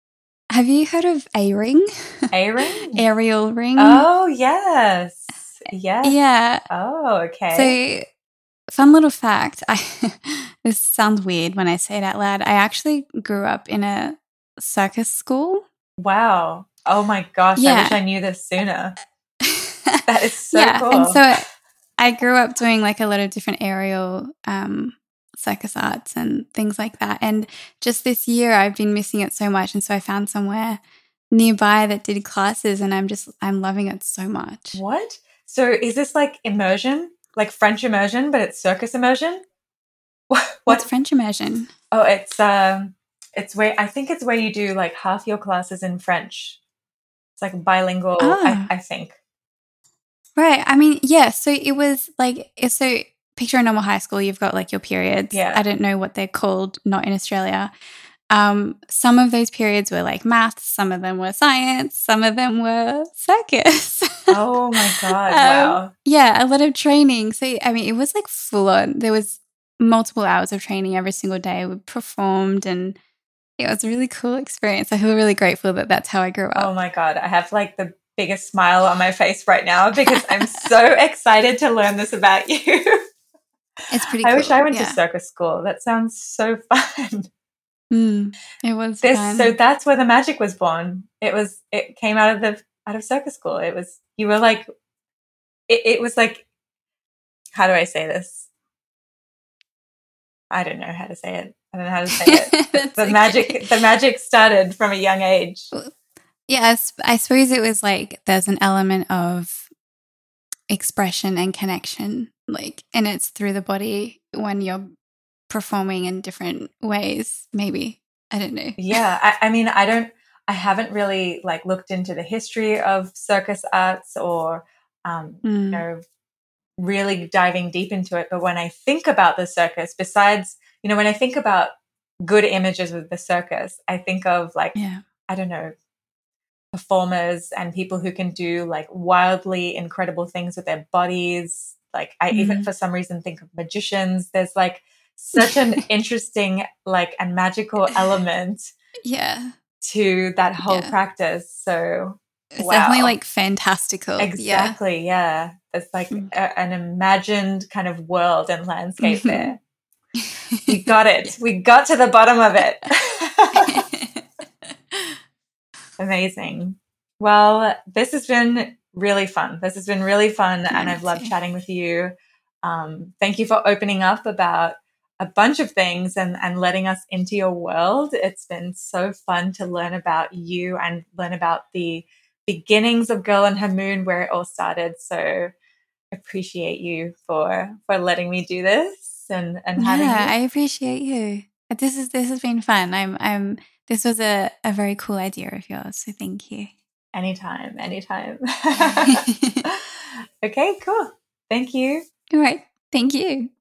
Speaker 1: Have you heard of A-ring?
Speaker 2: A-ring?
Speaker 1: Aerial ring?
Speaker 2: Oh, yes. Yes.
Speaker 1: Yeah.
Speaker 2: Oh, okay.
Speaker 1: So, fun little fact. This sounds weird when I say it out loud. I actually grew up in a circus school.
Speaker 2: Wow. Oh my gosh. I
Speaker 1: Yeah.
Speaker 2: wish I knew this sooner. That is so
Speaker 1: Yeah.
Speaker 2: cool.
Speaker 1: And so I grew up doing like a lot of different aerial circus arts and things like that. And just this year I've been missing it so much. And so I found somewhere nearby that did classes and I'm loving it so much.
Speaker 2: What? So is this like immersion? Like French immersion, but it's circus immersion?
Speaker 1: What's French immersion?
Speaker 2: Oh, it's where I think it's where you do like half your classes in French. It's like bilingual, I think.
Speaker 1: Right. I mean, yeah. So it was like, so picture a normal high school. You've got like your periods.
Speaker 2: Yeah.
Speaker 1: I don't know what they're called, not in Australia. Some of those periods were like maths. Some of them were science. Some of them were circus.
Speaker 2: Oh my God. Wow.
Speaker 1: Yeah. A lot of training. So, I mean, it was like full on. There was multiple hours of training every single day. We performed and it was a really cool experience. I feel really grateful that that's how I grew up.
Speaker 2: Oh my God. I have like the biggest smile on my face right now because I'm so excited to learn this about you.
Speaker 1: It's pretty cool.
Speaker 2: I wish I went to circus school. That sounds so fun.
Speaker 1: It was fun.
Speaker 2: So that's where the magic was born. It came out of circus school. It was like, how do I say this? I don't know how to say it. I don't know how to say it. The magic started from a young age.
Speaker 1: Yes, I suppose it was like there's an element of expression and connection, like, and it's through the body when you're performing in different ways, maybe. I don't know.
Speaker 2: Yeah, I mean, I haven't really like looked into the history of circus arts or, you know, really diving deep into it. But when I think about the circus, besides, you know, when I think about good images of the circus, I think of like, I don't know, performers and people who can do like wildly incredible things with their bodies. Like I even for some reason think of magicians. There's like such an interesting like and magical element to that whole practice. So
Speaker 1: it's definitely like fantastical.
Speaker 2: Exactly. Yeah. It's like an imagined kind of world and landscape there. We got it. We got to the bottom of it. Amazing. Well, this has been really fun. And I've loved chatting with you. Thank you for opening up about a bunch of things and letting us into your world. It's been so fun to learn about you and learn about the beginnings of Girl and Her Moon, where it all started. So appreciate you for letting me do this and having me.
Speaker 1: I appreciate you. This has been fun. This was a very cool idea of yours, so thank you.
Speaker 2: Anytime. Okay, cool. Thank you.
Speaker 1: All right. Thank you.